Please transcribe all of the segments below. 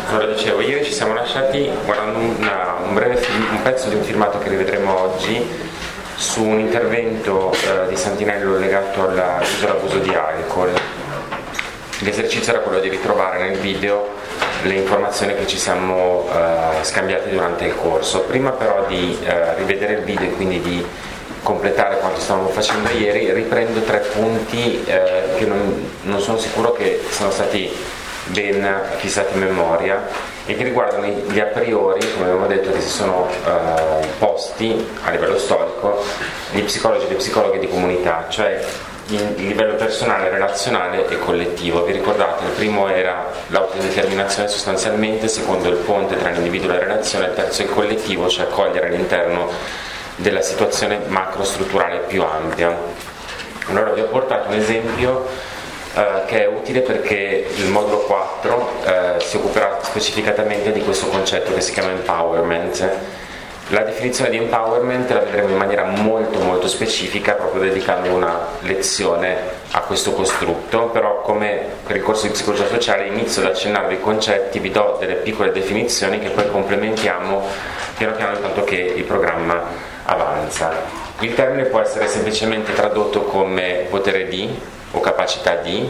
Allora, dicevo, ieri ci siamo lasciati guardando un pezzo di un filmato che rivedremo oggi su un intervento di Santinello legato all'uso e all'abuso di alcol. L'esercizio era quello di ritrovare nel video le informazioni che ci siamo scambiate durante il corso. Prima però di rivedere il video e quindi di completare quanto stavamo facendo ieri, riprendo 3 punti che non sono sicuro che siano stati ben fissati in memoria e che riguardano gli a priori, come abbiamo detto, che si sono posti a livello storico gli psicologi e le psicologhe di comunità, cioè il livello personale, relazionale e collettivo. Vi ricordate? Il primo era l'autodeterminazione sostanzialmente, secondo il ponte tra l'individuo e la relazione, il terzo è il collettivo, cioè accogliere all'interno della situazione macrostrutturale più ampia. Allora vi ho portato un esempio che è utile perché il modulo 4 si occuperà specificatamente di questo concetto che si chiama empowerment. La definizione di empowerment la vedremo in maniera molto specifica, proprio dedicando una lezione a questo costrutto, però come per il corso di psicologia sociale inizio ad accennarvi i concetti, vi do delle piccole definizioni che poi complementiamo piano piano tanto che il programma avanza. Il termine può essere semplicemente tradotto come potere di o capacità di,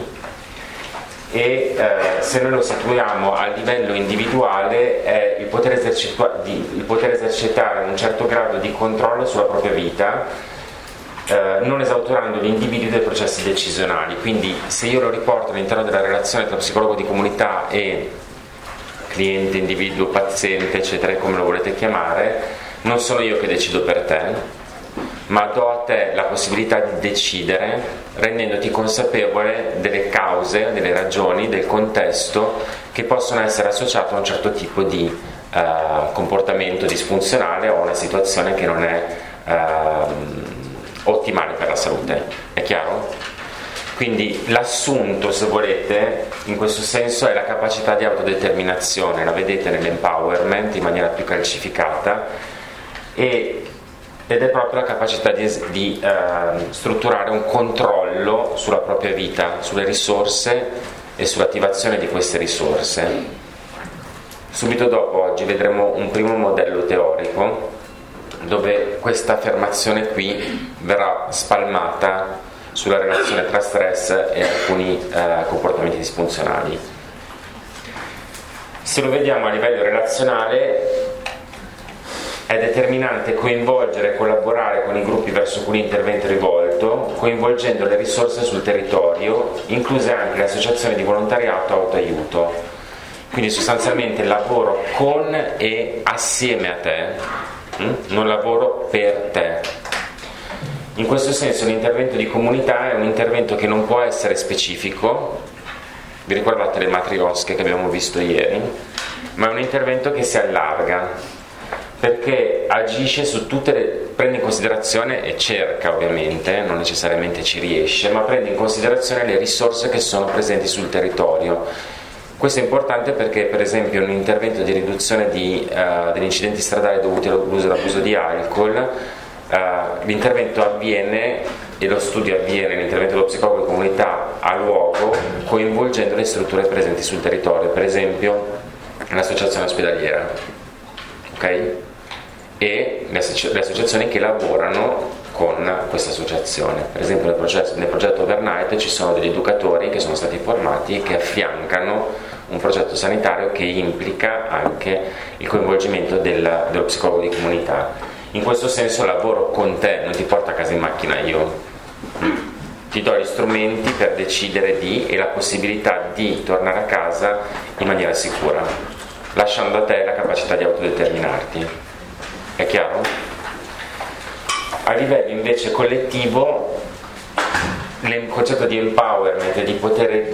e se noi lo situiamo a livello individuale è il poter esercitare un certo grado di controllo sulla propria vita, non esautorando gli individui dei processi decisionali. Quindi se io lo riporto all'interno della relazione tra psicologo di comunità e cliente, individuo, paziente, eccetera, come lo volete chiamare, non sono io che decido per te, ma do a te la possibilità di decidere, rendendoti consapevole delle cause, delle ragioni, del contesto che possono essere associate a un certo tipo di comportamento disfunzionale o a una situazione che non è ottimale per la salute. È chiaro? Quindi l'assunto, se volete, in questo senso è la capacità di autodeterminazione, la vedete nell'empowerment in maniera più calcificata, ed è proprio la capacità di strutturare un controllo sulla propria vita, sulle risorse e sull'attivazione di queste risorse. Subito dopo oggi vedremo un primo modello teorico dove questa affermazione qui verrà spalmata sulla relazione tra stress e alcuni comportamenti disfunzionali. Se lo vediamo a livello relazionale, è determinante coinvolgere e collaborare con i gruppi verso cui l'intervento è rivolto, coinvolgendo le risorse sul territorio, incluse anche le associazioni di volontariato e autoaiuto. Quindi sostanzialmente lavoro con e assieme a te, non lavoro per te. In questo senso l'intervento di comunità è un intervento che non può essere specifico, vi ricordate le matriosche che abbiamo visto ieri, ma è un intervento che si allarga, perché agisce su prende in considerazione e cerca, ovviamente, non necessariamente ci riesce, ma prende in considerazione le risorse che sono presenti sul territorio. Questo è importante perché, per esempio, in un intervento di riduzione degli incidenti stradali dovuti all'uso e all'abuso di alcol, l'intervento avviene, e lo studio avviene, l'intervento dello psicologo di comunità a luogo, coinvolgendo le strutture presenti sul territorio, per esempio l'associazione ospedaliera, ok? E le associazioni che lavorano con questa associazione. Per esempio nel progetto Overnight ci sono degli educatori che sono stati formati e che affiancano un progetto sanitario che implica anche il coinvolgimento dello psicologo di comunità. In questo senso lavoro con te, non ti porto a casa in macchina io, ti do gli strumenti per decidere e la possibilità di tornare a casa in maniera sicura, lasciando a te la capacità di autodeterminarti. È chiaro? A livello invece collettivo, il concetto di empowerment, di potere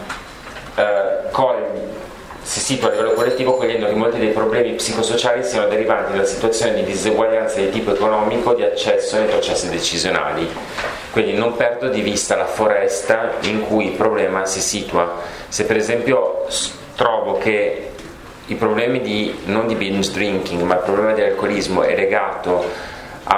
si situa a livello collettivo, cogliendo che molti dei problemi psicosociali siano derivanti dalla situazione di diseguaglianza di tipo economico di accesso ai processi decisionali. Quindi non perdo di vista la foresta in cui il problema si situa. Se per esempio trovo che i problemi non di binge drinking, ma il problema dell'alcolismo è legato a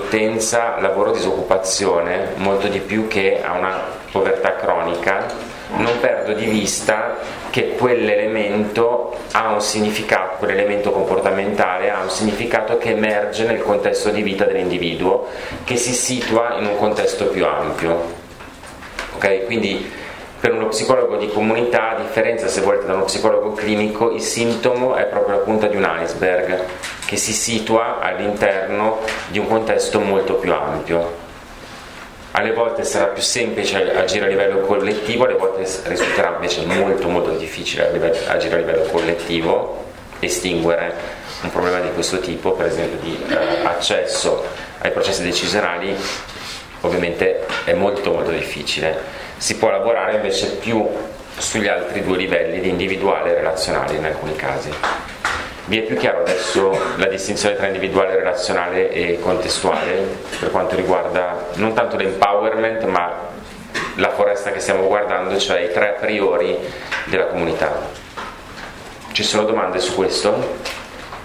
un'intermittenza lavoro-disoccupazione molto di più che a una povertà cronica, non perdo di vista che quell'elemento ha un significato, quell'elemento comportamentale ha un significato che emerge nel contesto di vita dell'individuo, che si situa in un contesto più ampio. Ok? Quindi per uno psicologo di comunità, a differenza, se volete, da uno psicologo clinico, il sintomo è proprio la punta di un iceberg che si situa all'interno di un contesto molto più ampio. Alle volte sarà più semplice agire a livello collettivo, alle volte risulterà invece molto molto difficile agire a livello collettivo, estinguere un problema di questo tipo, per esempio di accesso ai processi decisionali, ovviamente è molto molto difficile. Si può lavorare invece più sugli altri due livelli, di individuale e relazionale in alcuni casi. Vi è più chiaro adesso la distinzione tra individuale, relazionale e contestuale per quanto riguarda non tanto l'empowerment ma la foresta che stiamo guardando, cioè i 3 a priori della comunità? Ci sono domande su questo?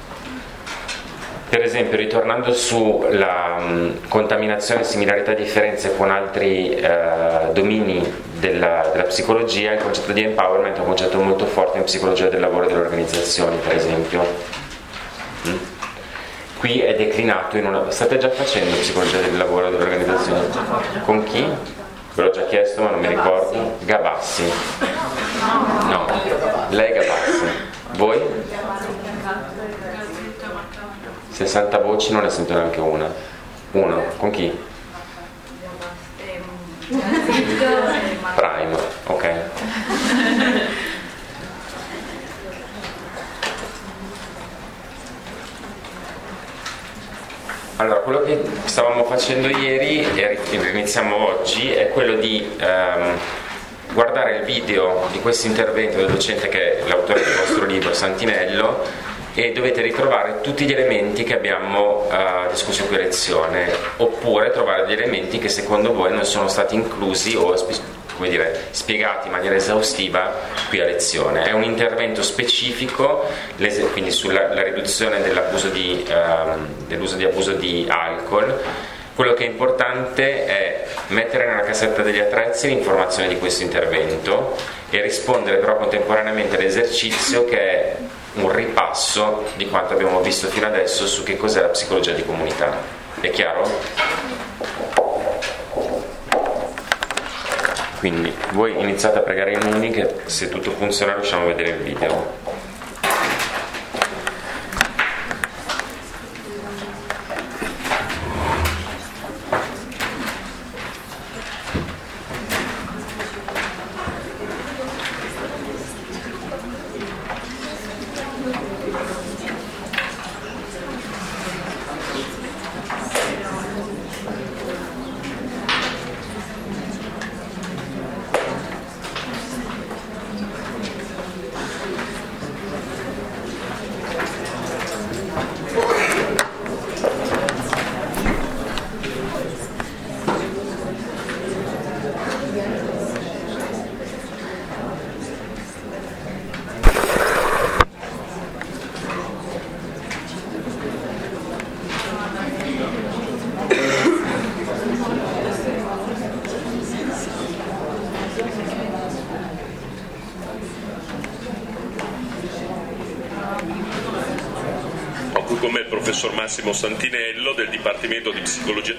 Per esempio, ritornando sulla contaminazione, similarità e differenze con altri domini della psicologia, il concetto di empowerment è un concetto molto forte in psicologia del lavoro e delle organizzazioni, per esempio. Qui è declinato in una... State già facendo psicologia del lavoro e delle organizzazioni? Con chi? Ve l'ho già chiesto ma non mi ricordo. Gavassi. No, lei Gavassi. Voi? 60 voci, non ne sento neanche una. Uno, con chi? Prime, ok. Allora, quello che stavamo facendo ieri e iniziamo oggi è quello di guardare il video di questo intervento del docente che è l'autore del vostro libro, Santinello, e dovete ritrovare tutti gli elementi che abbiamo discusso in quella lezione, oppure trovare gli elementi che secondo voi non sono stati inclusi o spiegati in maniera esaustiva qui a lezione. È un intervento specifico, quindi sulla riduzione dell'uso di abuso di alcol. Quello che è importante è mettere nella cassetta degli attrezzi l'informazione di questo intervento e rispondere però contemporaneamente all'esercizio che è un ripasso di quanto abbiamo visto fino adesso su che cos'è la psicologia di comunità. È chiaro? Quindi voi iniziate a pregare i nomi che se tutto funziona riusciamo a vedere il video. Con me il professor Massimo Santinello del Dipartimento di Psicologia.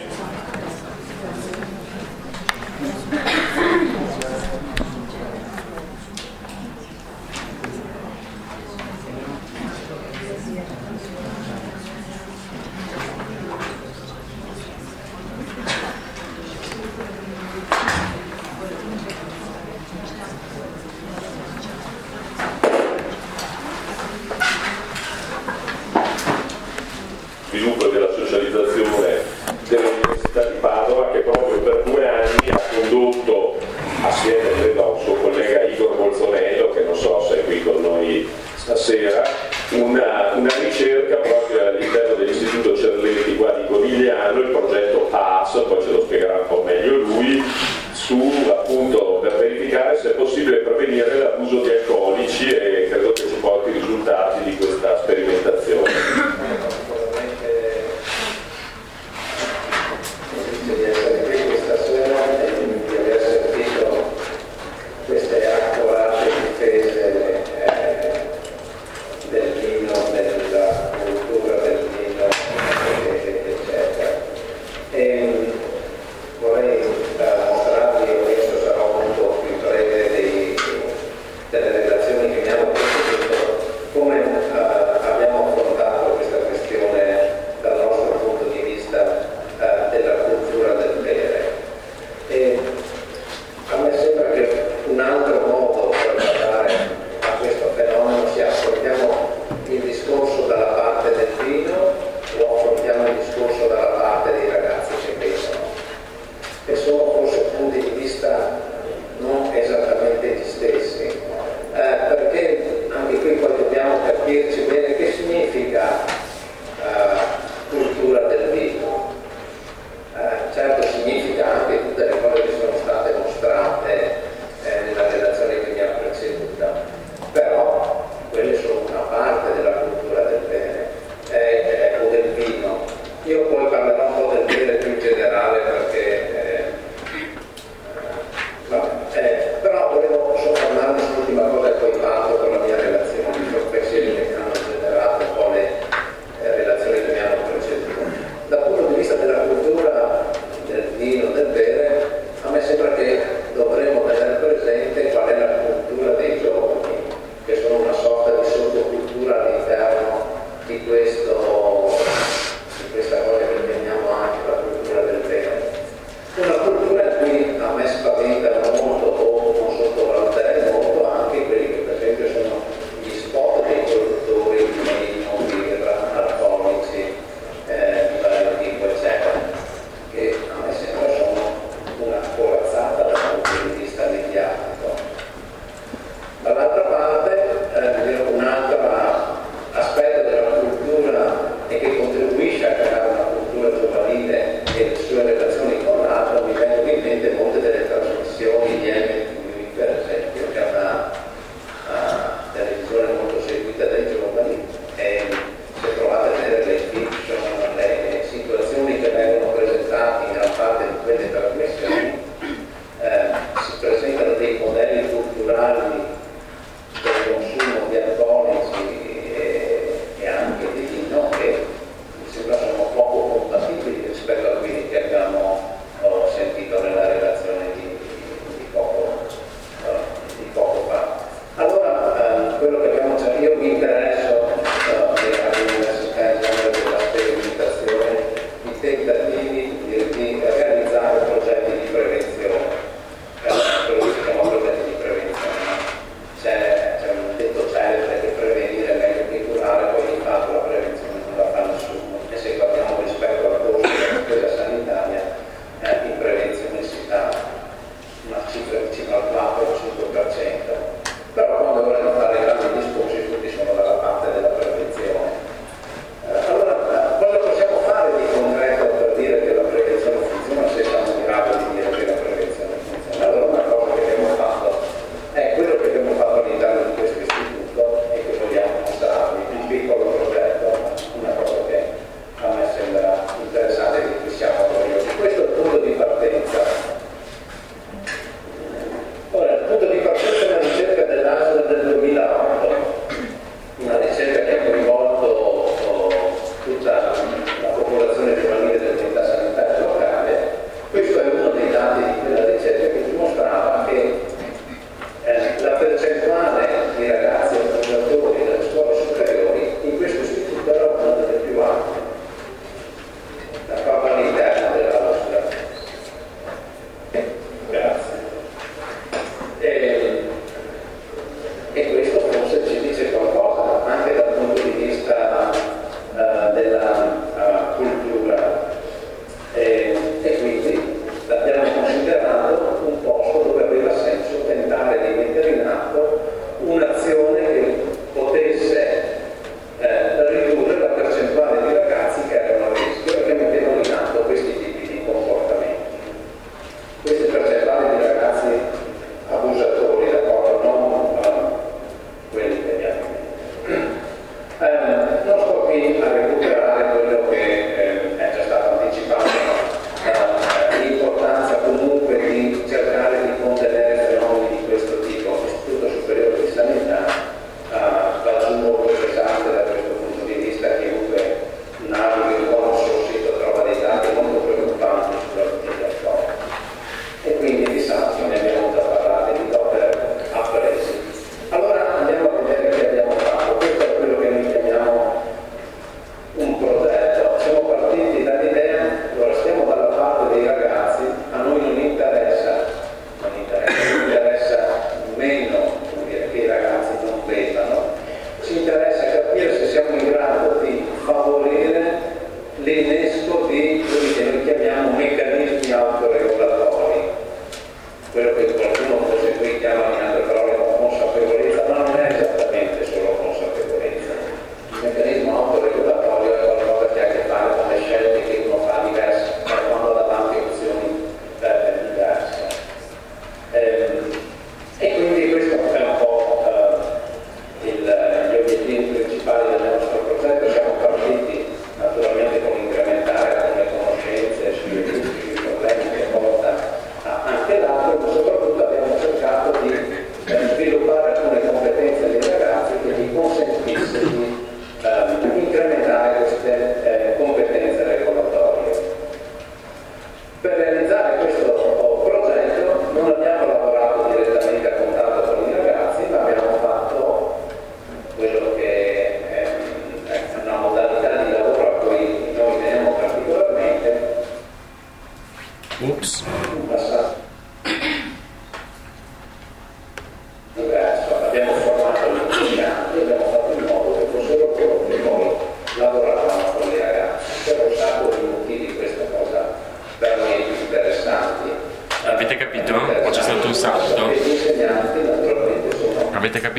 Sviluppo della socializzazione delle università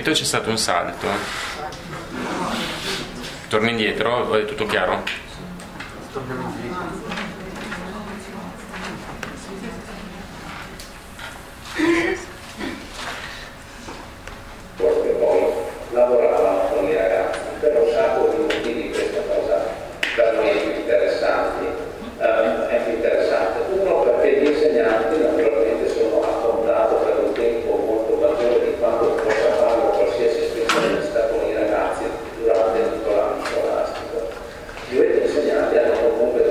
momento c'è stato un salto. Torni indietro, o è tutto chiaro? Perché poi lavorava con i ragazzi per un sacco di motivi. Questa cosa per noi è più interessante. Uno, perché gli insegnanti naturalmente sono a contatto per un tempo molto maggiore di quanto possa fare qualsiasi specialista con i ragazzi durante tutto l'anno scolastico. Gli insegnanti hanno comunque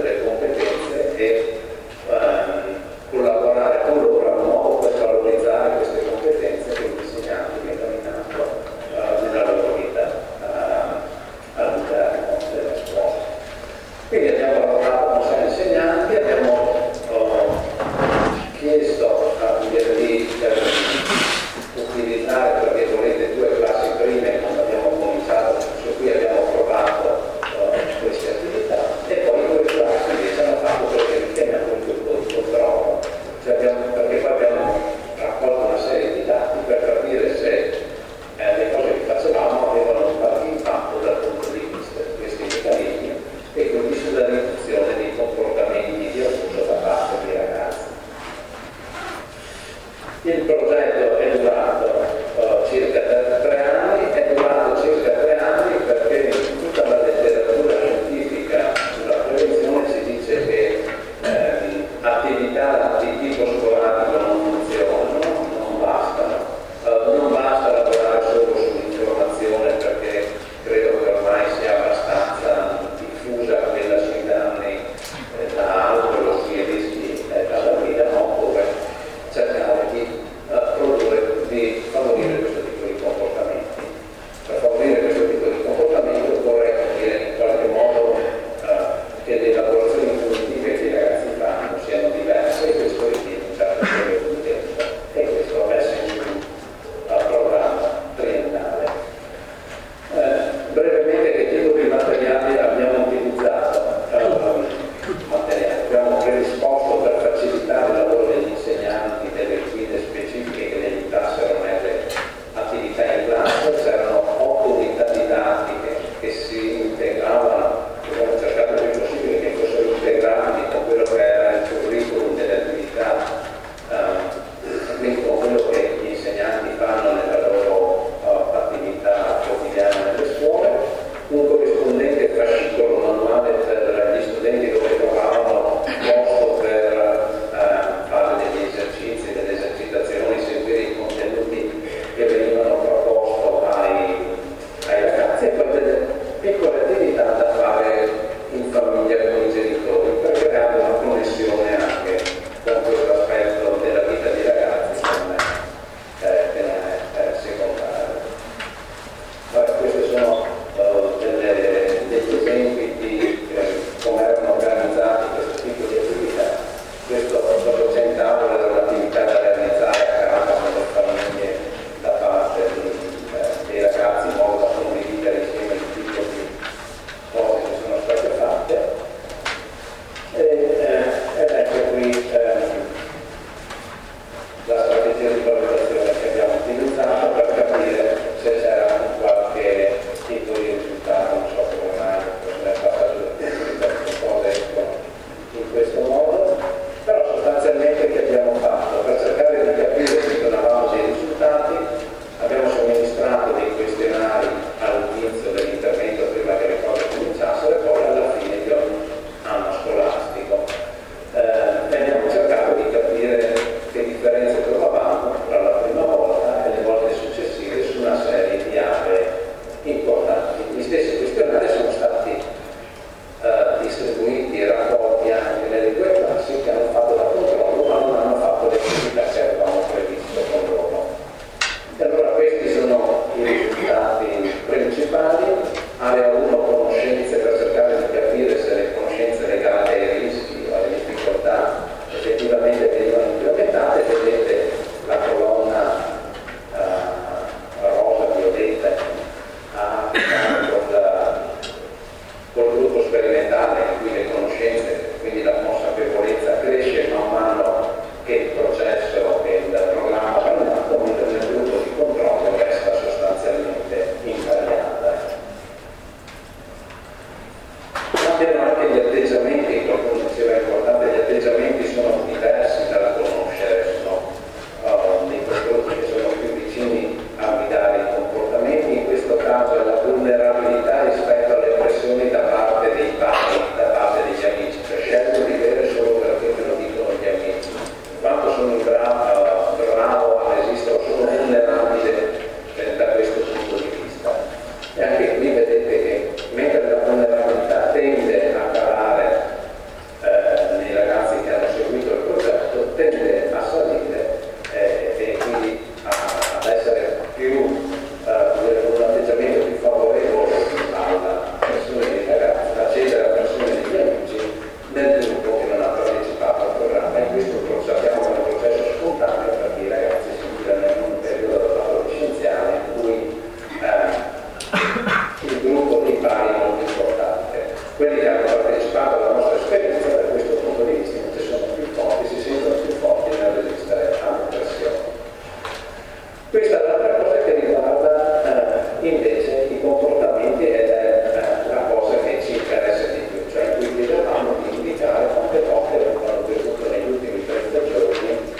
quelli che hanno partecipato alla nostra esperienza da questo punto di vista invece sono più forti, si sentono più forti nel resistere alle pressioni. Questa è l'altra cosa che riguarda invece i comportamenti ed è la cosa che ci interessa di più, cioè in cui chiedevamo di indicare quante volte avevano bevuto negli ultimi 30 giorni,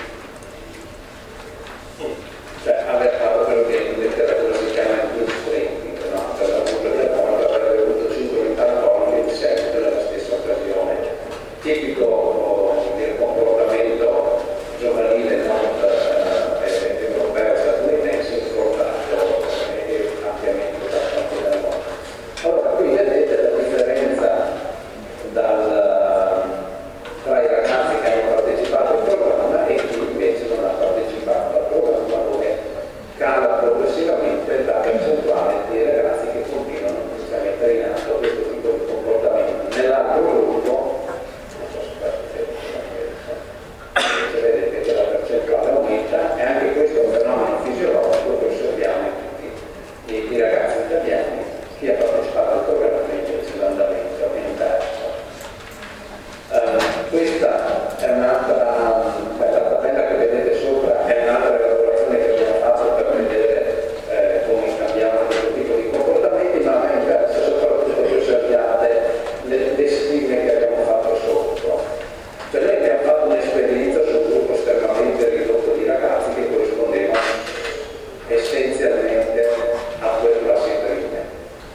cioè aver fatto quello che in letteratura si chiama il binge drinking, no? Cioè l'abuso di alcol, aver bevuto 5 litri alcolici di seguito nella stessa occasione, tipico del comportamento giovanile europeo statunitense importato e ampiamente usato nel mondo. Allora qui vedete la differenza tra i ragazzi che hanno partecipato al programma e chi invece non ha partecipato al programma, dove cala progressivamente la percentuale di ragazzi che continuano a mettere in atto questo tipo di comportamento. Nell'altro gruppo, non so se vedete che la percentuale aumenta, e anche questo è un fenomeno fisiologico che osserviamo in tutti i ragazzi italiani. Chi ha partecipato al programma invece l'andamento è inverso. Questa è un'altra, la tabella che vedete sopra è un'altra elaborazione che abbiamo fatto per vedere come cambiamo questo tipo di comportamenti, ma a me interessa soprattutto che osserviate le stime che abbiamo fatto sotto. Cioè noi abbiamo fatto un'esperienza su un gruppo estremamente ridotto di ragazzi che corrispondeva essenzialmente a quelle classi prime.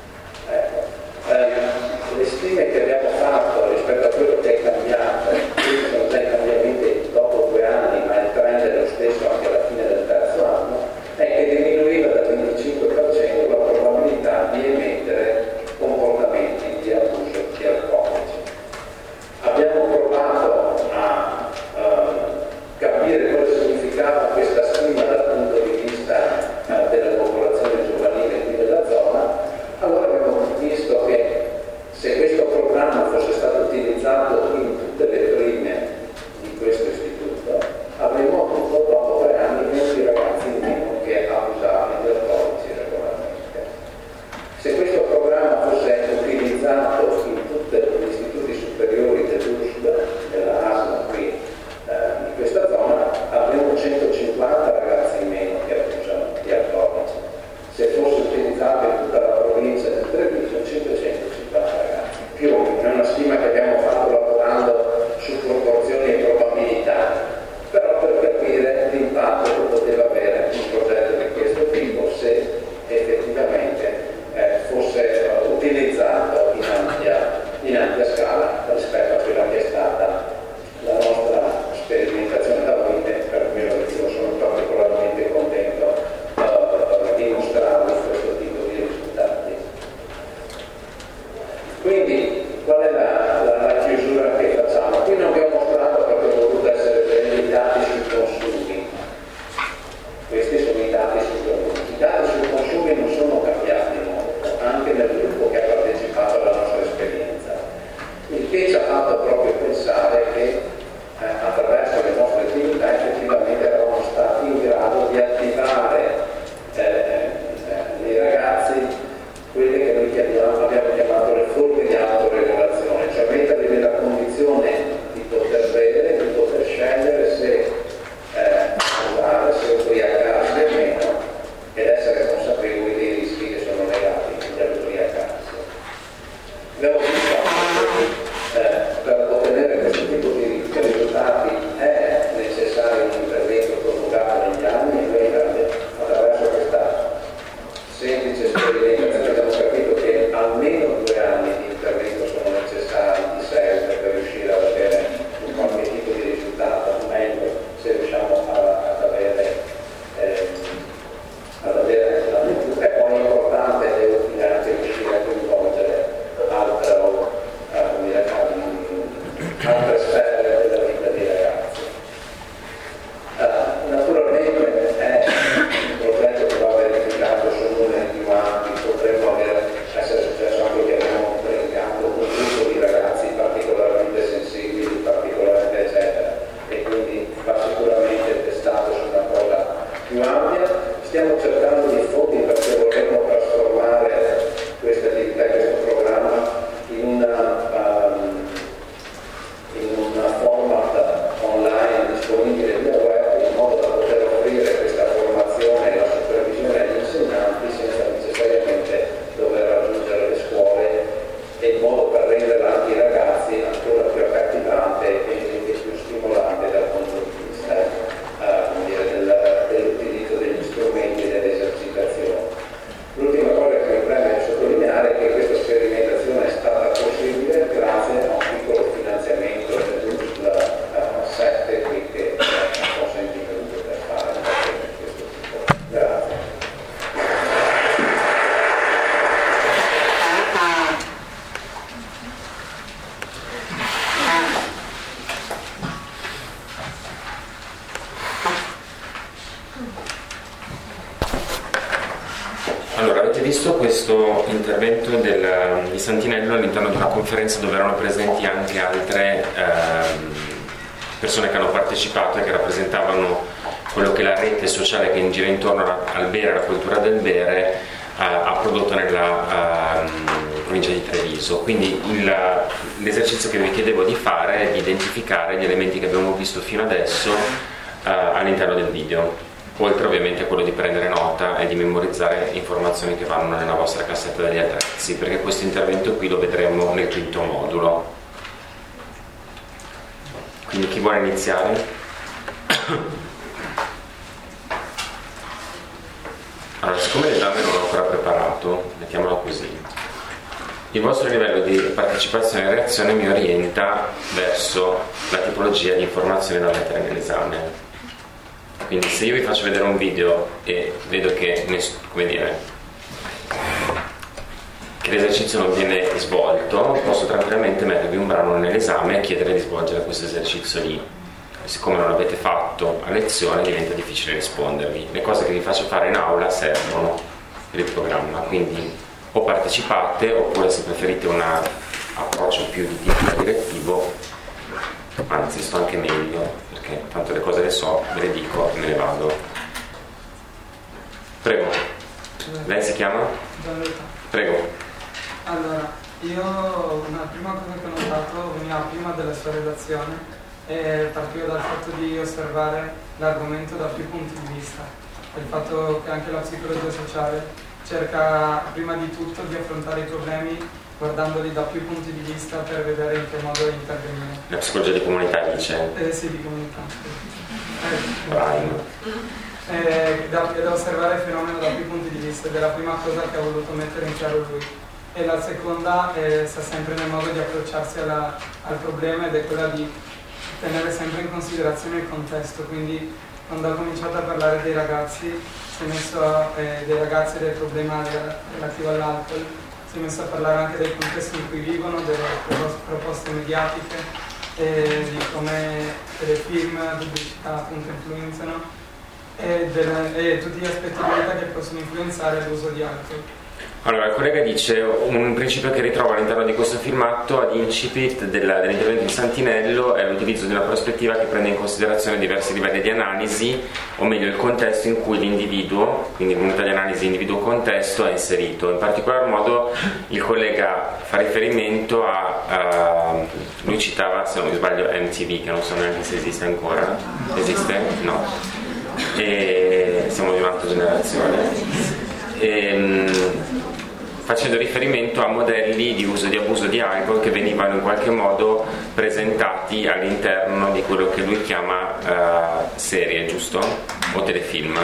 Le stime che abbiamo fatto rispetto a quello che è cambiato, questi sono già i cambiamenti dopo 2 anni, ma il trend è lo stesso anche alla fine del terzo anno, è che diminuiva del 25% la probabilità di emettere comportamenti di abuso di alcolici. Abbiamo provato a capire cosa significava questa stima dal punto di vista della popolazione giovanile qui della zona. Allora abbiamo visto che se questo programma fosse stato utilizzato in tutte le prime di questo istituto, avremmo avuto dopo 3 anni 20 ragazzi in meno che abusavano di alcolici regolarmente. Se questo programma fosse utilizzato in tutti gli istituti superiori dell'USD, della ASMA qui in questa zona, avremmo 150 ragazzi in meno che abusano di alcolici. Se fosse utilizzato in tutta la provincia del Treviso, 550 ragazzi. Più o meno è una stima che abbiamo fatto lavorando su proporzioni e probabilità, però per capire l'impatto che poteva avere un progetto di questo tipo se effettivamente fosse utilizzato in ampia scala rispetto a quella che è stata la nostra sperimentazione da noi, per cui io sono particolarmente contento di mostrarvi questo tipo di risultati. Quindi qual è la chiusura che facciamo? Qui non vi ho mostrato perché ho voluto essere brevi i dati sui consumi. Questi sono i dati sui consumi. I dati sui consumi non sono cambiati molto, anche nel gruppo che ha partecipato alla nostra esperienza. Il che ci ha fatto proprio pensare che attraverso le nostre attività effettivamente eravamo stati in grado di attivare nei ragazzi quelle che noi abbiamo chiamato le forme di autoregolazione, cioè metterli nella condizione di poter bere, di poter scegliere se usare, se ubriacarsi o meno, ed essere consapevoli dei rischi che sono legati all'ubriacarsi. Abbiamo visto per ottenere questo tipo di risultati è necessario un intervento prolungato negli anni, e noi attraverso questa semplice sperimentazione abbiamo capito che almeno 2 anni di intervento sono necessari di seguito per riuscire ad avere un qualche tipo di risultato, meglio se riusciamo ad avere la e poi è importante e utile anche riuscire a coinvolgere altre sfere della vita dei ragazzi. Naturalmente è un progetto che va verificato su numeri più ampi, potremmo essere successo anche che primo intervento di Santinello all'interno di una conferenza dove erano presenti anche altre persone che hanno partecipato e che rappresentavano quello che la rete sociale che gira intorno al bere, alla cultura del bere, ha prodotto nella provincia di Treviso. Quindi l'esercizio che vi chiedevo di fare è di identificare gli elementi che abbiamo visto fino adesso all'interno del video, oltre ovviamente a quello di prendere nota e di memorizzare informazioni che vanno nella vostra cassetta degli attrezzi, perché questo intervento qui lo vedremo nel quinto modulo. Quindi chi vuole iniziare? Allora, siccome l'esame non l'ho ancora preparato, mettiamola così, il vostro livello di partecipazione e reazione mi orienta verso la tipologia di informazioni da mettere nell'esame. Quindi se io vi faccio vedere un video e vedo che l'esercizio non viene svolto, posso tranquillamente mettervi un brano nell'esame e chiedere di svolgere questo esercizio lì. Siccome non l'avete fatto a lezione diventa difficile rispondervi. Le cose che vi faccio fare in aula servono per il programma, quindi o partecipate, oppure se preferite un approccio più di tipo direttivo, anzi sto anche meglio, perché tanto le cose le so, ve le dico e me ne vado. Prego. Lei si chiama? Prego. Allora, io una prima cosa che ho notato veniva prima della sua redazione e partiva dal fatto di osservare l'argomento da più punti di vista. Il fatto che anche la psicologia sociale cerca prima di tutto di affrontare i problemi guardandoli da più punti di vista per vedere in che modo intervenire. La psicologia di comunità dice? Sì, di comunità. Da osservare il fenomeno da più punti di vista ed è la prima cosa che ha voluto mettere in chiaro lui. E la seconda sta sempre nel modo di approcciarsi al problema ed è quella di tenere sempre in considerazione il contesto. Quindi quando ha cominciato a parlare dei ragazzi, si è messo dei ragazzi e del problema relativo all'alcol, si è messo a parlare anche del contesto in cui vivono, delle proposte mediatiche, di come telefilm, pubblicità appunto influenzano e tutti gli aspetti di vita che possono influenzare l'uso di alcol. Allora, il collega dice un principio che ritrova all'interno di questo filmato ad incipit dell'intervento di Santinello è l'utilizzo di una prospettiva che prende in considerazione diversi livelli di analisi, o meglio il contesto in cui l'individuo, quindi l'unità di analisi individuo-contesto, è inserito. In particolar modo il collega fa riferimento lui citava, se non mi sbaglio, MTV, che non so neanche se esiste ancora. Esiste? No. E siamo di un'altra generazione. Facendo riferimento a modelli di uso e di abuso di alcol che venivano in qualche modo presentati all'interno di quello che lui chiama serie, giusto? O telefilm.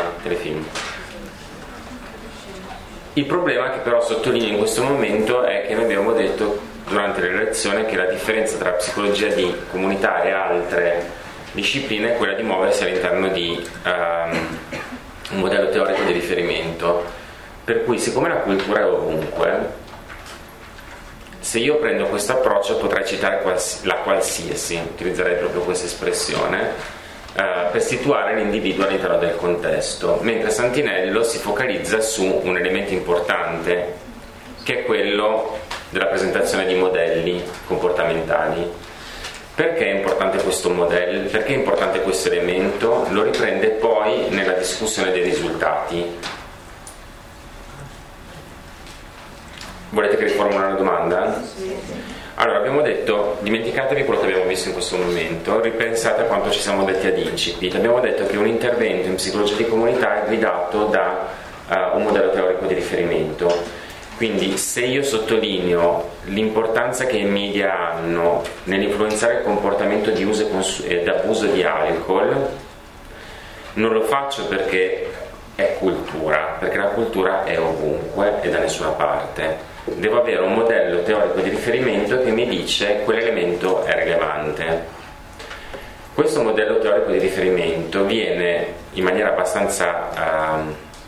Il problema che però sottolineo in questo momento è che noi abbiamo detto durante la lezione che la differenza tra psicologia di comunità e altre discipline è quella di muoversi all'interno di un modello teorico di riferimento. Per cui, siccome la cultura è ovunque, se io prendo questo approccio potrei citare la qualsiasi, utilizzerei proprio questa espressione, per situare l'individuo all'interno del contesto, mentre Santinello si focalizza su un elemento importante, che è quello della presentazione di modelli comportamentali. Perché è importante questo modello? Perché è importante questo elemento? Lo riprende poi nella discussione dei risultati. Volete che riformuli una domanda? Sì. Allora, abbiamo detto, dimenticatevi quello che abbiamo visto in questo momento, ripensate a quanto ci siamo detti ad incipit. Abbiamo detto che un intervento in psicologia di comunità è guidato da un modello teorico di riferimento. Quindi se io sottolineo l'importanza che i media hanno nell'influenzare il comportamento di uso ed abuso di alcol, non lo faccio perché è cultura, perché la cultura è ovunque e da nessuna parte. Devo avere un modello teorico di riferimento che mi dice quell'elemento è rilevante. Questo modello teorico di riferimento viene in maniera abbastanza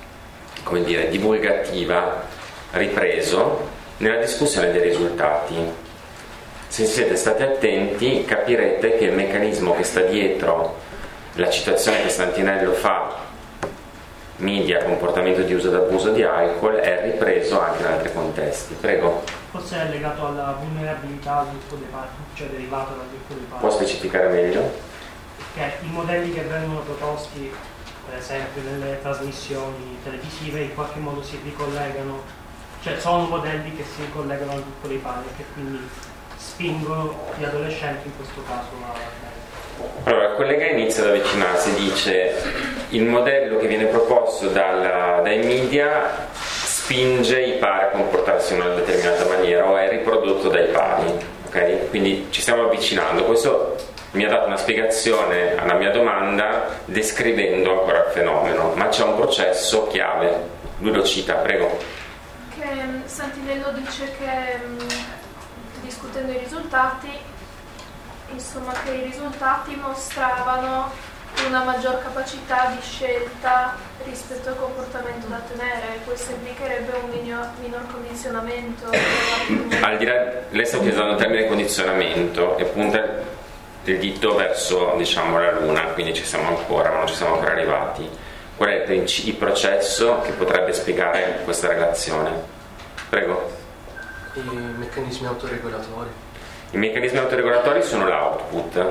divulgativa ripreso nella discussione dei risultati. Se siete stati attenti capirete che il meccanismo che sta dietro la citazione che Santinello fa media, comportamento di uso ed abuso di alcol è ripreso anche in altri contesti. Prego. Forse è legato alla vulnerabilità del gruppo dei pari, cioè derivato dal gruppo dei pari. Può specificare meglio? Perché i modelli che vengono proposti, per esempio nelle trasmissioni televisive, in qualche modo si ricollegano, cioè sono modelli che si ricollegano al gruppo dei pari e che quindi spingono gli adolescenti in questo caso a... Allora, il collega inizia ad avvicinarsi, dice il modello che viene proposto dai media spinge i pari a comportarsi in una determinata maniera o è riprodotto dai pari, ok? Quindi ci stiamo avvicinando. Questo mi ha dato una spiegazione alla mia domanda descrivendo ancora il fenomeno, ma c'è un processo chiave, lui lo cita, prego. Che Santinello dice che discutendo i risultati, insomma, che i risultati mostravano una maggior capacità di scelta rispetto al comportamento da tenere. Questo implicherebbe un minor condizionamento. Al di là, lei sta utilizzando il termine condizionamento e punta il dito verso, diciamo, la luna, quindi ci siamo ancora, ma non ci siamo ancora arrivati. Qual è il processo che potrebbe spiegare questa relazione? Prego. I meccanismi autoregolatori. I meccanismi autoregolatori sono l'output.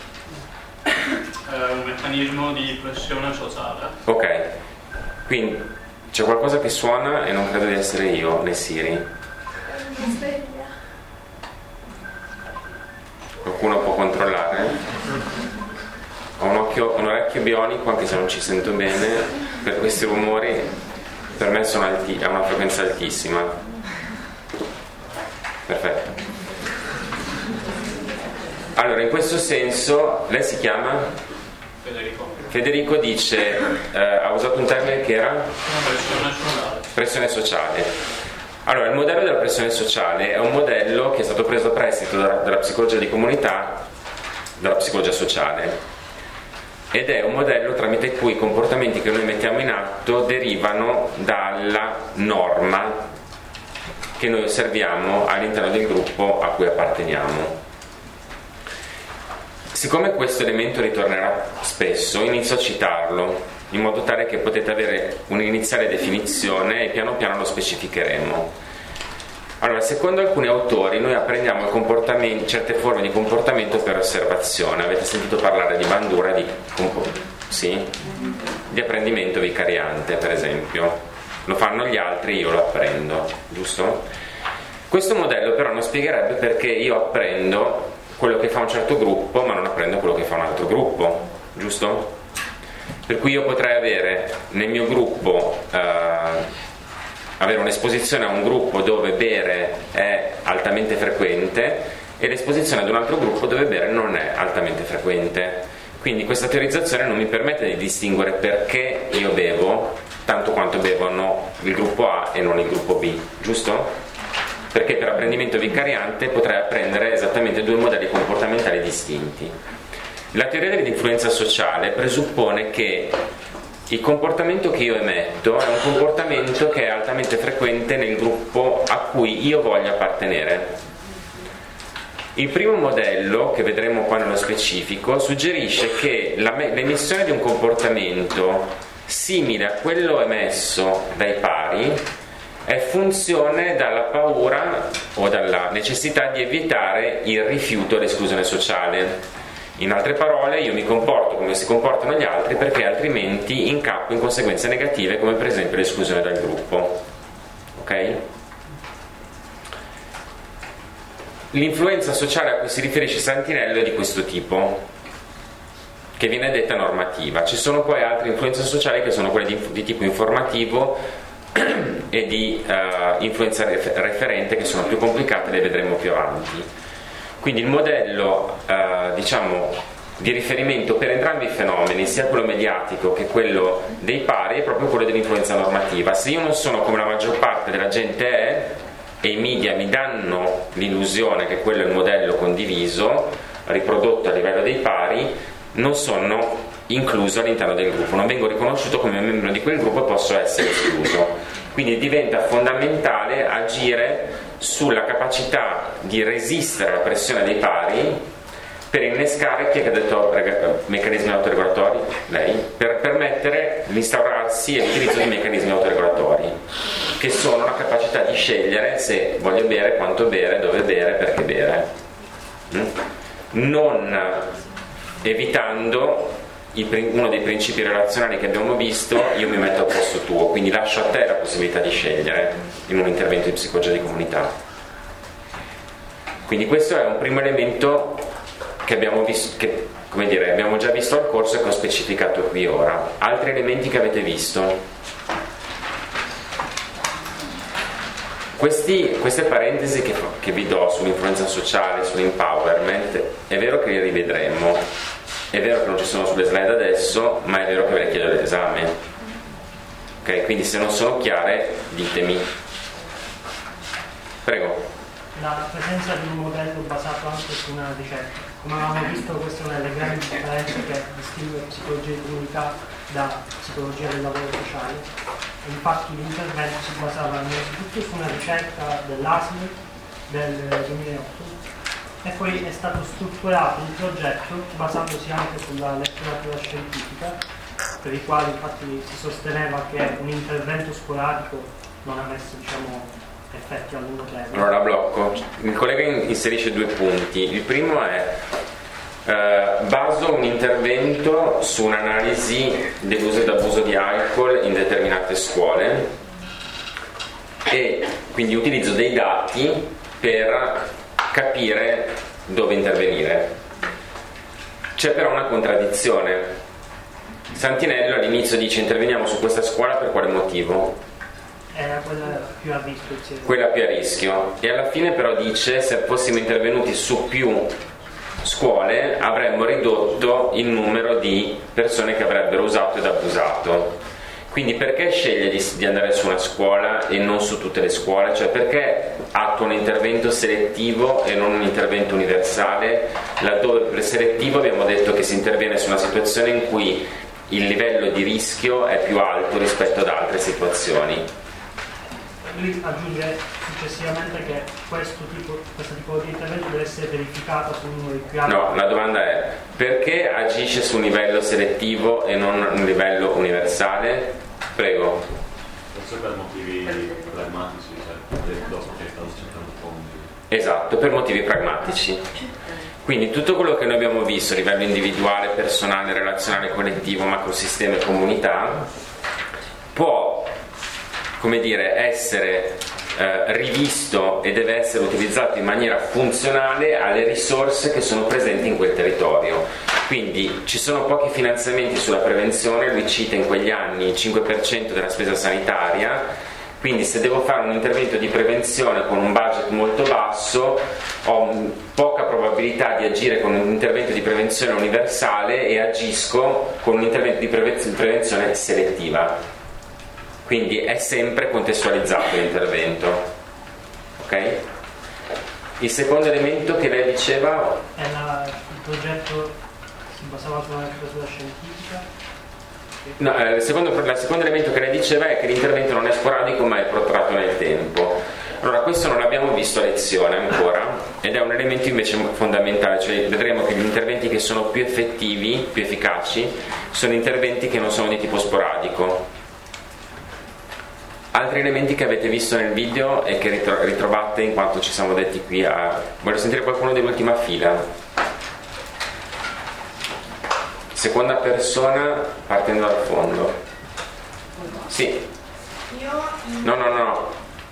Un meccanismo di pressione sociale. Ok, quindi c'è qualcosa che suona e non credo di essere io, né Siri. Sveglia. Qualcuno può controllare? Ho un orecchio bionico, anche se non ci sento bene, per questi rumori per me sono a una frequenza altissima. Perfetto. Allora, in questo senso, lei si chiama? Federico. Federico dice, ha usato un termine che era? Pressione sociale. Pressione sociale. Allora, il modello della pressione sociale è un modello che è stato preso a prestito dalla psicologia di comunità, dalla psicologia sociale, ed è un modello tramite cui i comportamenti che noi mettiamo in atto derivano dalla norma che noi osserviamo all'interno del gruppo a cui apparteniamo. Siccome questo elemento ritornerà spesso, inizio a citarlo in modo tale che potete avere un'iniziale definizione e piano piano lo specificheremo. Allora, secondo alcuni autori noi apprendiamo certe forme di comportamento per osservazione. Avete sentito parlare di Bandura, di apprendimento vicariante, per esempio. Lo fanno gli altri, io lo apprendo, giusto? Questo modello però non spiegherebbe perché io apprendo quello che fa un certo gruppo ma non apprendo quello che fa un altro gruppo, giusto? Per cui io potrei avere nel mio gruppo avere un'esposizione a un gruppo dove bere è altamente frequente e l'esposizione ad un altro gruppo dove bere non è altamente frequente. Quindi questa teorizzazione non mi permette di distinguere perché io bevo tanto quanto bevono il gruppo A e non il gruppo B, giusto? Perché per apprendimento vicariante potrei apprendere esattamente due modelli comportamentali distinti. La teoria dell'influenza sociale presuppone che il comportamento che io emetto è un comportamento che è altamente frequente nel gruppo a cui io voglio appartenere. Il primo modello, che vedremo qua nello specifico, suggerisce che l'emissione di un comportamento simile a quello emesso dai pari è funzione dalla paura o dalla necessità di evitare il rifiuto o l'esclusione sociale. In altre parole, io mi comporto come si comportano gli altri perché altrimenti incappo in conseguenze negative, come per esempio l'esclusione dal gruppo. Ok? L'influenza sociale a cui si riferisce Santinello è di questo tipo, che viene detta normativa. Ci sono poi altre influenze sociali che sono quelle di tipo informativo e di influenza referente, che sono più complicate, le vedremo più avanti. Quindi il modello di riferimento per entrambi i fenomeni, sia quello mediatico che quello dei pari, è proprio quello dell'influenza normativa. Se io non sono come la maggior parte della gente è, e i media mi danno l'illusione che quello è il modello condiviso, riprodotto a livello dei pari, non sono incluso all'interno del gruppo, non vengo riconosciuto come membro di quel gruppo e posso essere escluso. Quindi diventa fondamentale agire sulla capacità di resistere alla pressione dei pari per innescare, chi è che ha detto meccanismi autoregolatori? Lei, per permettere l'instaurarsi e l'utilizzo di meccanismi autoregolatori, che sono la capacità di scegliere se voglio bere, quanto bere, dove bere, perché bere, non evitando uno dei principi relazionali che abbiamo visto: io mi metto al posto tuo, quindi lascio a te la possibilità di scegliere in un intervento di psicologia di comunità. Quindi questo è un primo elemento che abbiamo visto, che come dire, abbiamo già visto al corso e che ho specificato qui ora. Altri elementi che avete visto? Queste parentesi che vi do sull'influenza sociale, sull'empowerment, è vero che li rivedremo, è vero che non ci sono sulle slide adesso, ma è vero che ve le chiedo all'esame. Ok? Quindi se non sono chiare, ditemi. Prego. La presenza di un modello basato anche su una ricerca. Come avevamo visto, questa è una delle grandi differenze che distingue psicologia di comunità da psicologia del lavoro sociale. E infatti l'intervento si basava innanzitutto su una ricerca dell'ASL del 2008 e poi è stato strutturato un progetto basandosi anche sulla letteratura scientifica, per i quali infatti si sosteneva che un intervento sporadico non avesse, effetti a lungo termine. Allora la blocco. Il collega inserisce due punti. Il primo è baso un intervento su un'analisi dell'uso ed abuso di alcol in determinate scuole e quindi utilizzo dei dati per capire dove intervenire. C'è però una contraddizione. Santinello all'inizio dice: interveniamo su questa scuola per quale motivo? Era quella più a rischio. Quella più a rischio. E alla fine però dice: se fossimo intervenuti su più scuole avremmo ridotto il numero di persone che avrebbero usato ed abusato. Quindi perché sceglie di andare su una scuola e non su tutte le scuole? Cioè perché attua un intervento selettivo e non un intervento universale, laddove per selettivo abbiamo detto che si interviene su una situazione in cui il livello di rischio è più alto rispetto ad altre situazioni. Lui aggiunge successivamente che questo tipo di intervento deve essere verificato su un numero più alto. No, la domanda è: perché agisce su un livello selettivo e non un livello universale? Prego. Forse per motivi pragmatici, dopo che stanno cercando fondi. Esatto, per motivi pragmatici. Quindi tutto quello che noi abbiamo visto a livello individuale, personale, relazionale, collettivo, macrosistema e comunità può, essere rivisto e deve essere utilizzato in maniera funzionale alle risorse che sono presenti in quel territorio. Quindi ci sono pochi finanziamenti sulla prevenzione, lui cita in quegli anni il 5% della spesa sanitaria, quindi se devo fare un intervento di prevenzione con un budget molto basso ho poca probabilità di agire con un intervento di prevenzione universale e agisco con un intervento di prevenzione selettiva. Quindi è sempre contestualizzato l'intervento. Ok? Il secondo elemento che lei diceva è il progetto si basava sulla letteratura scientifica. No, il secondo elemento che lei diceva è che l'intervento non è sporadico ma è protratto nel tempo. Allora questo non l'abbiamo visto a lezione ancora ed è un elemento invece fondamentale, cioè vedremo che gli interventi che sono più effettivi, più efficaci, sono interventi che non sono di tipo sporadico. Altri elementi che avete visto nel video e che ritrovate in quanto ci siamo detti qui voglio sentire qualcuno dell'ultima fila. Seconda persona partendo dal fondo. Sì. No.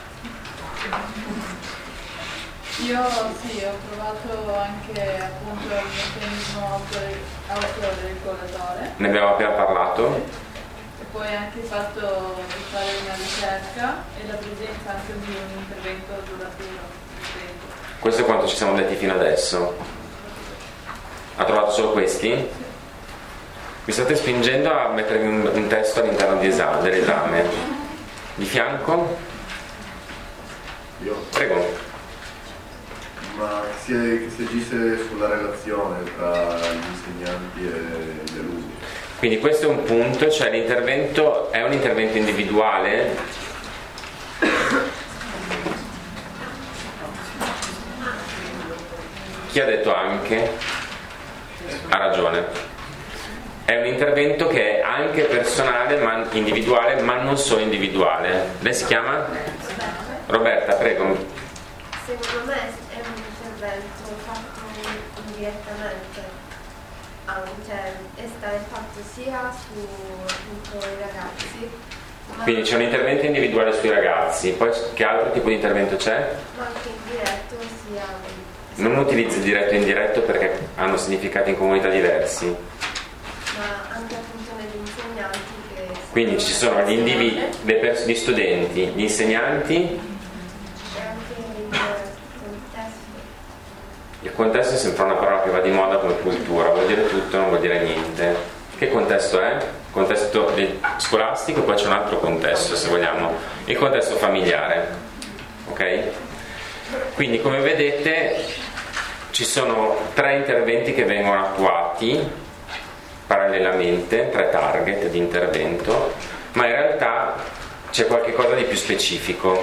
Io sì, ho provato anche appunto il meccanismo autoregolatore. Ne abbiamo appena parlato. E poi anche il fatto di fare una ricerca e la presenza anche di un intervento duraturo. Questo è quanto ci siamo detti fino adesso. Ha trovato solo questi? Mi state spingendo a mettervi un testo all'interno dell'esame. Di fianco? Io? Prego. Ma che si agisse sulla relazione tra gli insegnanti e gli alunni. Quindi questo è un punto, cioè l'intervento è un intervento individuale. Chi ha detto anche? Ha ragione. È un intervento che è anche personale, ma individuale, ma non solo individuale. Lei si chiama? Roberta, prego. Secondo me è un intervento fatto indirettamente, cioè è stato fatto sia su appunto i ragazzi. Quindi c'è un intervento individuale sui ragazzi, poi che altro tipo di intervento c'è? Ma anche indiretto sia... Non utilizzi diretto e indiretto perché hanno significati in comunità diversi. Ma anche appunto negli insegnanti che... Quindi ci sono gli individui, gli studenti, gli insegnanti. E anche il contesto. Il contesto è sempre una parola che va di moda come cultura, vuol dire tutto, non vuol dire niente. Che contesto è? Il contesto scolastico, poi c'è un altro contesto, se vogliamo, il contesto familiare. Ok? Quindi come vedete ci sono 3 interventi che vengono attuati parallelamente, 3 target di intervento, ma in realtà c'è qualche cosa di più specifico.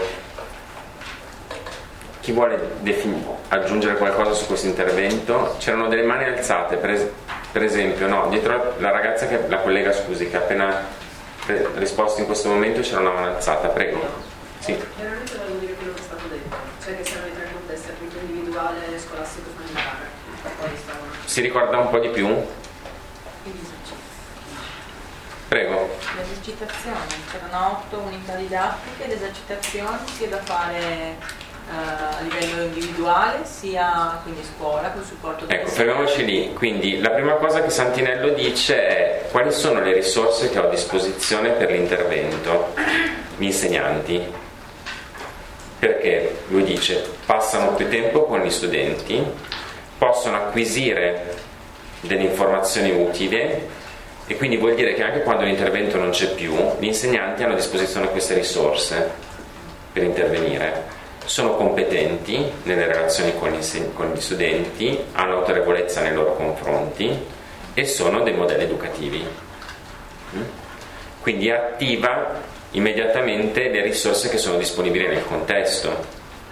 Chi vuole aggiungere qualcosa su questo intervento? C'erano delle mani alzate, per esempio, no, dietro la ragazza, la collega, scusi, che ha appena risposto in questo momento, c'era una mano alzata, prego. Sì. Veramente volevo dire quello che è stato detto, cioè che siano i 3 contesti, appunto individuale, scolastico e familiare. Poi stavano. Si ricorda un po' di più? Prego. L'esercitazione, c'erano 8 unità didattiche ed esercitazioni sia da fare a livello individuale sia quindi scuola con supporto. Ecco, fermiamoci lì. Quindi la prima cosa che Santinello dice è: quali sono le risorse che ho a disposizione per l'intervento? Gli insegnanti. Perché? Lui dice: passano più tempo con gli studenti, possono acquisire delle informazioni utili, e quindi vuol dire che anche quando l'intervento non c'è più, gli insegnanti hanno a disposizione queste risorse per intervenire. Sono competenti nelle relazioni con gli studenti, hanno autorevolezza nei loro confronti e sono dei modelli educativi. Quindi attiva immediatamente le risorse che sono disponibili nel contesto,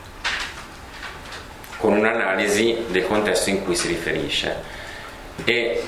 con un'analisi del contesto in cui si riferisce. E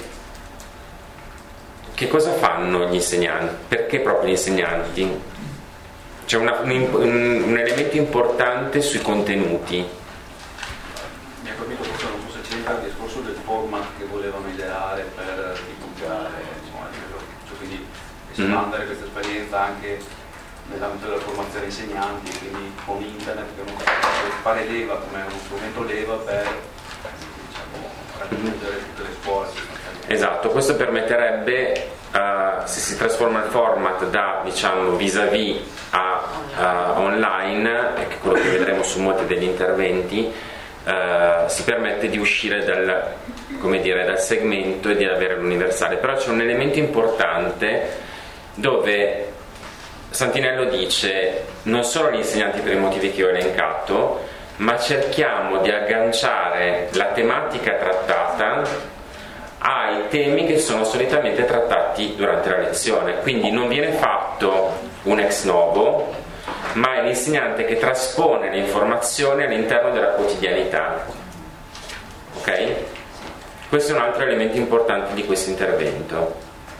che cosa fanno gli insegnanti? Perché proprio gli insegnanti? C'è un elemento importante sui contenuti. Mi ha capito, forse non fosse c'entra il discorso del format che volevano ideare per divulgare, insomma, quindi espandere questa esperienza anche nell'ambito della formazione insegnanti, quindi con internet, che non fare leva come uno strumento leva per, diciamo, raggiungere tutte le scuole. Esatto, questo permetterebbe, se si trasforma il format da, diciamo, vis-à-vis a online, che è quello che vedremo su molti degli interventi, si permette di uscire dal segmento e di avere l'universale. Però c'è un elemento importante dove Santinello dice: non solo gli insegnanti per i motivi che ho elencato, ma cerchiamo di agganciare la tematica trattata ai temi che sono solitamente trattati durante la lezione. Quindi non viene fatto un ex novo, ma è l'insegnante che traspone le informazioni all'interno della quotidianità. Ok? Questo è un altro elemento importante di questo intervento.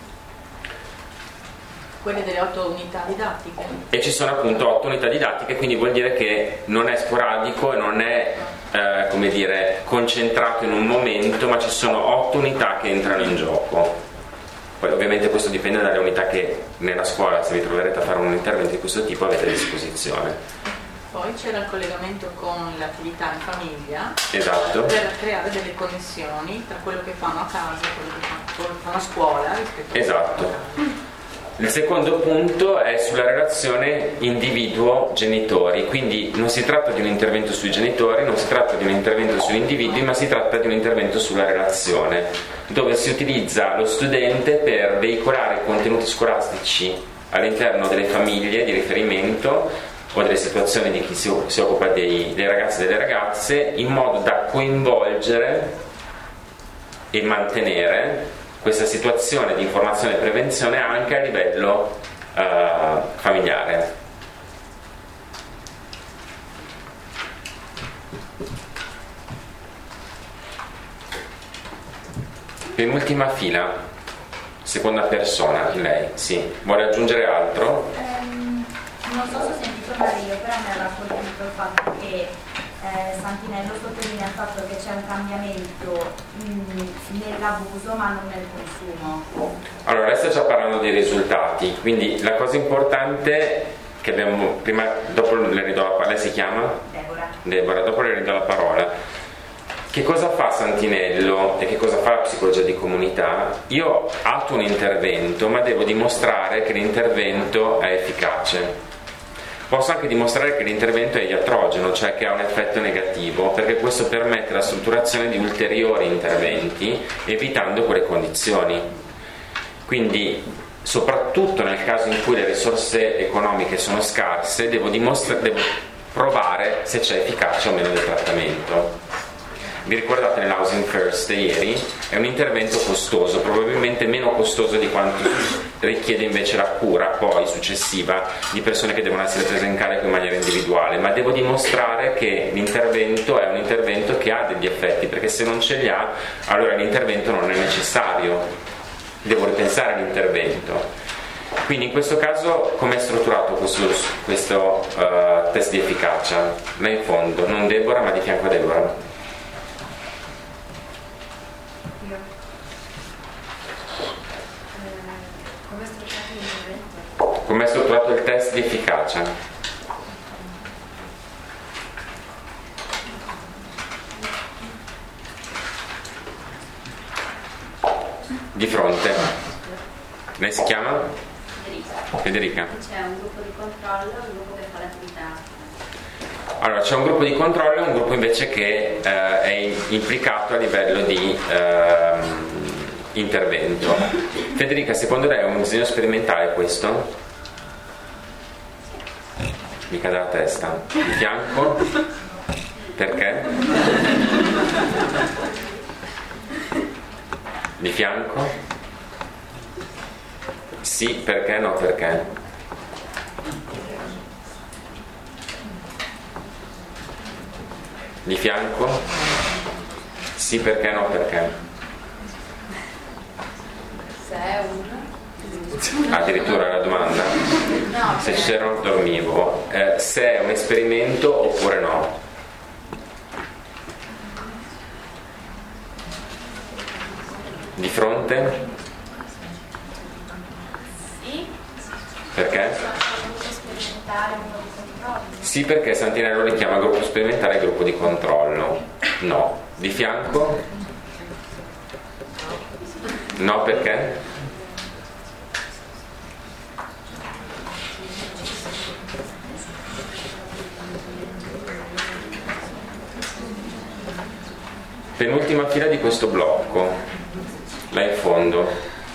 Quelle delle 8 unità didattiche. E ci sono appunto 8 unità didattiche, quindi vuol dire che non è sporadico e non è come dire, concentrato in un momento, ma ci sono 8 unità che entrano in gioco. Poi ovviamente questo dipende dalle unità che nella scuola, se vi troverete a fare un intervento di questo tipo, avete a disposizione. Poi c'era il collegamento con l'attività in famiglia. Esatto. Per creare delle connessioni tra quello che fanno a casa e quello che fanno a scuola rispetto Esatto. Il secondo punto è sulla relazione individuo-genitori, quindi non si tratta di un intervento sui genitori, non si tratta di un intervento sugli individui, ma si tratta di un intervento sulla relazione, dove si utilizza lo studente per veicolare i contenuti scolastici all'interno delle famiglie di riferimento o delle situazioni di chi si occupa dei ragazzi e delle ragazze, in modo da coinvolgere e mantenere questa situazione di informazione e prevenzione anche a livello familiare. Penultima fila, seconda persona, lei, sì. Vuole aggiungere altro? Non so se ho sentito bene io, però mi aveva colpito il fatto che Santinello sottolinea il fatto che c'è un cambiamento nell'abuso ma non nel consumo. Allora, adesso sta parlando dei risultati, quindi la cosa importante che abbiamo prima, dopo le ridò la parola, lei si chiama? Deborah, dopo le ridò la parola. Che cosa fa Santinello e che cosa fa la psicologia di comunità? Io attuo un intervento, ma devo dimostrare che l'intervento è efficace. Posso anche dimostrare che l'intervento è iatrogeno, cioè che ha un effetto negativo, perché questo permette la strutturazione di ulteriori interventi, evitando quelle condizioni. Quindi, soprattutto nel caso in cui le risorse economiche sono scarse, devo provare se c'è efficacia o meno del trattamento. Vi ricordate nell'Housing First ieri? È un intervento costoso, probabilmente meno costoso di quanto richiede invece la cura poi successiva di persone che devono essere prese in carico in maniera individuale, ma devo dimostrare che l'intervento è un intervento che ha degli effetti, perché se non ce li ha, allora l'intervento non è necessario, devo ripensare l'intervento. Quindi in questo caso com'è strutturato questo test di efficacia? Là in fondo, non Deborah ma di fianco a Deborah. Com'è strutturato il test di efficacia? Di fronte. Lei si chiama? Federica. C'è un gruppo di controllo e un gruppo che fa l'attività. Allora, c'è un gruppo di controllo e un gruppo invece che è implicato a livello di intervento. Federica, secondo lei è un disegno sperimentale questo? Mi cade la testa. Di fianco? Perché? Di fianco? Sì, perché? No, perché? Di fianco? Sì, perché? No, perché? Se è uno. Addirittura la domanda? No, se c'era dormivo. Se è un esperimento oppure no? Di fronte? Sì. Perché? Gruppo sperimentale, un po' di controllo. Sì, perché Santinello li chiama gruppo sperimentale e gruppo di controllo. No. Di fianco? No, perché? Penultima fila di questo blocco, là in fondo.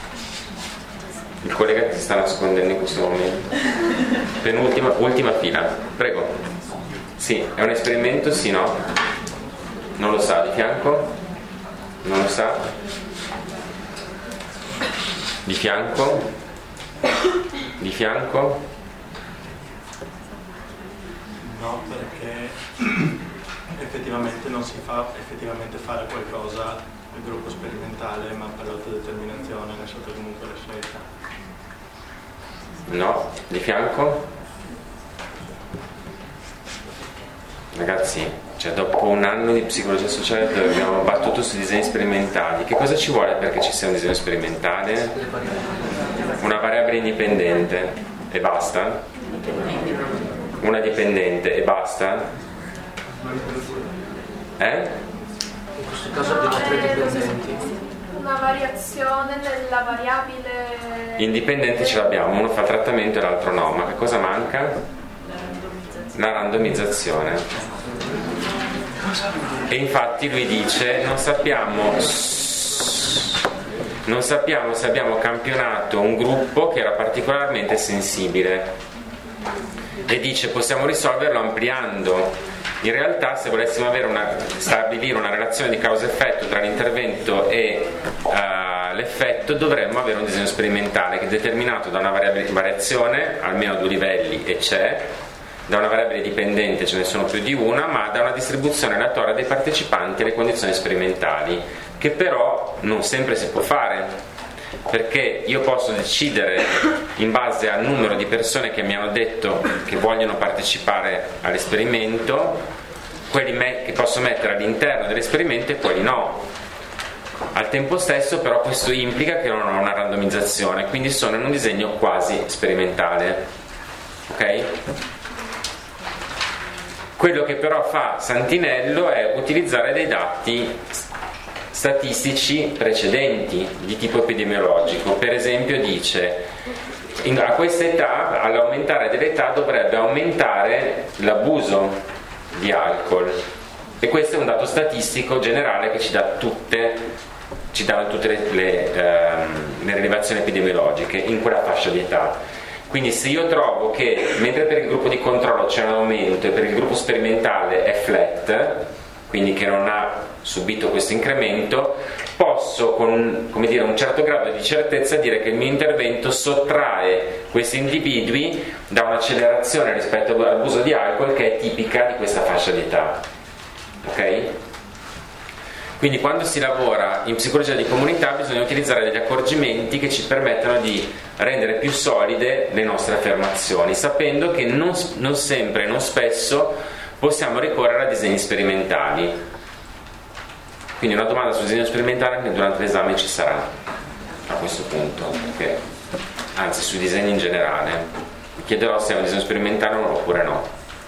Il collega che si sta nascondendo in questo momento. Ultima fila, prego. Sì, è un esperimento, sì, no? Non lo sa, di fianco? Non lo sa? Di fianco? Di fianco? No, perché effettivamente non si fa effettivamente fare qualcosa il gruppo sperimentale, ma per l'autodeterminazione è lasciata comunque la scelta. No, di fianco? Ragazzi, cioè dopo un anno di psicologia sociale dove abbiamo battuto sui disegni sperimentali, che cosa ci vuole perché ci sia un disegno sperimentale? Una variabile indipendente e basta? Una dipendente e basta? In questo caso abbiamo 3 dipendenti. Una variazione della variabile Indipendente ce l'abbiamo, uno fa trattamento e l'altro no, ma che cosa manca? La randomizzazione. E infatti lui dice non sappiamo se abbiamo campionato un gruppo che era particolarmente sensibile, e dice possiamo risolverlo ampliando. In realtà se volessimo stabilire una relazione di causa-effetto tra l'intervento e l'effetto, dovremmo avere un disegno sperimentale che è determinato da una variazione, almeno a 2 livelli, e c'è, da una variabile dipendente, ce ne sono più di una, ma da una distribuzione aleatoria dei partecipanti alle condizioni sperimentali, che però non sempre si può fare, perché io posso decidere in base al numero di persone che mi hanno detto che vogliono partecipare all'esperimento, quelli che posso mettere all'interno dell'esperimento e quelli no. Al tempo stesso però questo implica che non ho una randomizzazione, quindi sono in un disegno quasi sperimentale. Ok? Quello che però fa Santinello è utilizzare dei dati statistici precedenti di tipo epidemiologico. Per esempio dice: a questa età, all'aumentare dell'età, dovrebbe aumentare l'abuso di alcol, e questo è un dato statistico generale che ci danno tutte le rilevazioni epidemiologiche in quella fascia di età. Quindi se io trovo che mentre per il gruppo di controllo c'è un aumento e per il gruppo sperimentale è flat, quindi che non ha subito questo incremento, posso con un certo grado di certezza dire che il mio intervento sottrae questi individui da un'accelerazione rispetto all'abuso di alcol che è tipica di questa fascia di età. Ok? Quindi quando si lavora in psicologia di comunità bisogna utilizzare degli accorgimenti che ci permettano di rendere più solide le nostre affermazioni, sapendo che non sempre, non spesso possiamo ricorrere a disegni sperimentali. Quindi una domanda sul disegno sperimentale durante l'esame ci sarà a questo punto, anzi sui disegni in generale. Chiederò se è un disegno sperimentale oppure no.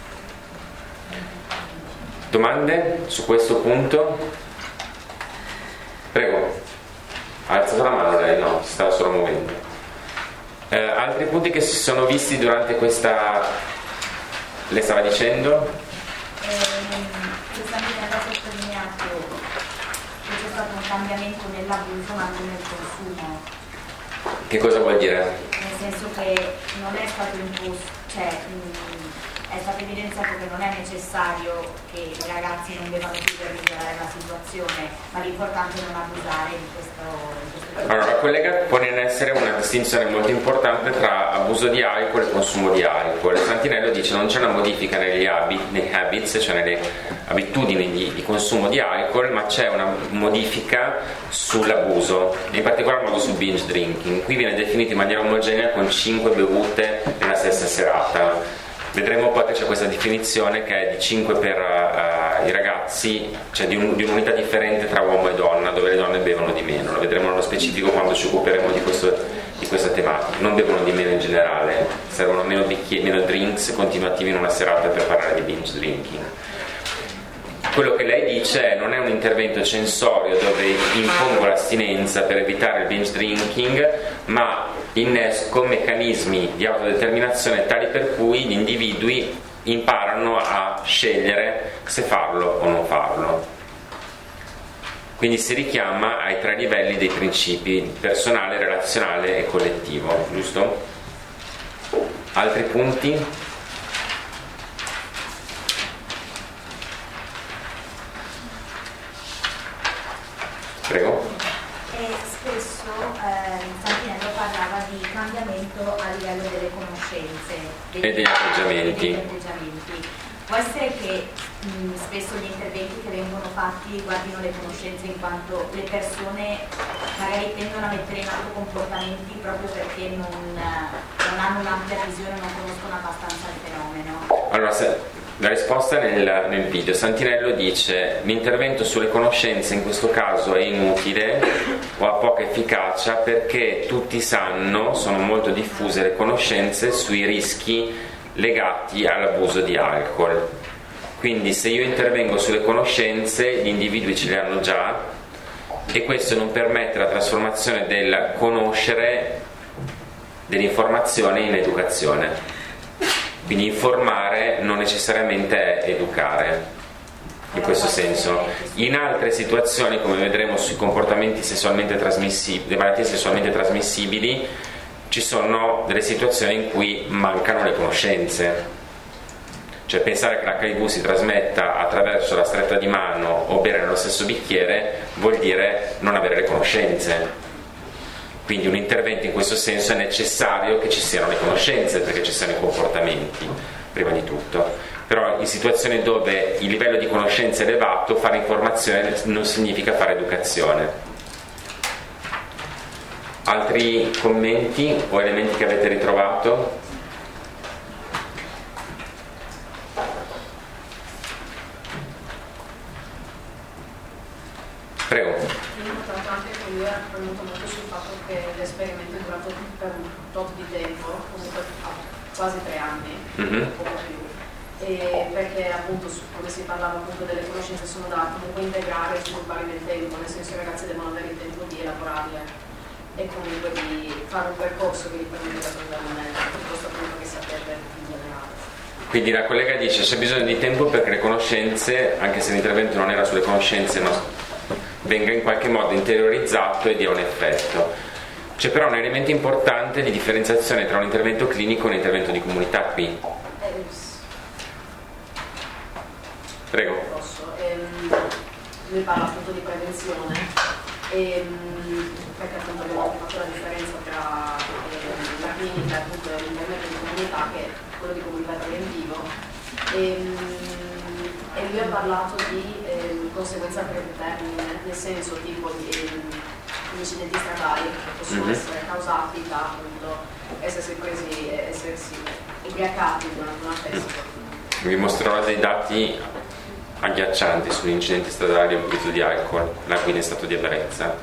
Domande su questo punto? Prego, ha alzato la mano lei? No, si stava solo muovendo. Altri punti che si sono visti durante questa... Lei stava dicendo? Giustamente ha sottolineato che c'è stato un cambiamento nell'abuso ma anche nel consumo. Che cosa vuol dire? Nel senso che non è stato imposto, cioè è stato evidenziato che non è necessario che i ragazzi non debbano più per migliorare la situazione, ma l'importante è non abusare di questo. Allora, la collega pone in essere una distinzione molto importante tra abuso di alcol e consumo di alcol. Santinello dice non c'è una modifica nei habits, cioè nelle abitudini di consumo di alcol, ma c'è una modifica sull'abuso, in particolar modo sul binge drinking. Qui viene definito in maniera omogenea con 5 bevute nella stessa serata. Vedremo poi che c'è questa definizione che è di 5 per i ragazzi, cioè di un'unità differente tra uomo e donna, dove le donne bevono di meno. Lo vedremo nello specifico quando ci occuperemo di questa tematica. Non bevono di meno in generale, servono meno drinks continuativi in una serata per parlare di binge drinking. Quello che lei dice non è un intervento censorio dove impongo l'astinenza per evitare il binge drinking, ma innesco meccanismi di autodeterminazione tali per cui gli individui imparano a scegliere se farlo o non farlo. Quindi si richiama ai 3 livelli dei principi: personale, relazionale e collettivo, giusto? Altri punti? Prego. Spesso Santinello parlava di cambiamento a livello delle conoscenze e degli atteggiamenti. Può essere che spesso gli interventi che vengono fatti riguardino le conoscenze, in quanto le persone magari tendono a mettere in atto comportamenti proprio perché non hanno un'ampia visione, non conoscono abbastanza il fenomeno. Allora, la risposta è nel video. Santinello dice: l'intervento sulle conoscenze in questo caso è inutile o ha poca efficacia perché tutti sanno, sono molto diffuse le conoscenze sui rischi legati all'abuso di alcol. Quindi se io intervengo sulle conoscenze, gli individui ce le hanno già, e questo non permette la trasformazione del conoscere dell'informazione in educazione. Quindi informare non necessariamente è educare, in questo senso. In altre situazioni, come vedremo sui comportamenti sessualmente trasmissibili, le malattie sessualmente trasmissibili, ci sono delle situazioni in cui mancano le conoscenze. Cioè pensare che l'HIV si trasmetta attraverso la stretta di mano o bere nello stesso bicchiere vuol dire non avere le conoscenze. Quindi un intervento in questo senso è necessario che ci siano le conoscenze, perché ci siano i comportamenti, prima di tutto. Però in situazioni dove il livello di conoscenza è elevato, fare informazione non significa fare educazione. Altri commenti o elementi che avete ritrovato? Prego. Io ho notato anche che lui ha premuto molto sul fatto che l'esperimento è durato per un tot di tempo, comunque quasi 3 anni, poco più. E perché appunto, come si parlava appunto delle conoscenze, sono da comunque integrare e sviluppare nel tempo, nel senso che i ragazzi devono avere il tempo di elaborarle e comunque di fare un percorso che gli permette di apprendere piuttosto appunto che sapere in generale. Quindi la collega dice c'è bisogno di tempo perché le conoscenze, anche se l'intervento non era sulle conoscenze, ma venga in qualche modo interiorizzato e dia un effetto. C'è però un elemento importante di differenziazione tra un intervento clinico e un intervento di comunità qui. Prego. Lui parla appunto di prevenzione, perché appunto abbiamo fatto la differenza tra la clinica e appunto l'intervento di comunità, che è quello di comunità preventivo, e lui ha parlato di conseguenza a breve termine, nel senso tipo di incidenti stradali che possono essere causati da appunto essersi ubriacati durante una festa. Vi mostrerò dei dati agghiaccianti sugli incidenti stradali e l'utilizzo di alcol, la guida in stato di ebbrezza.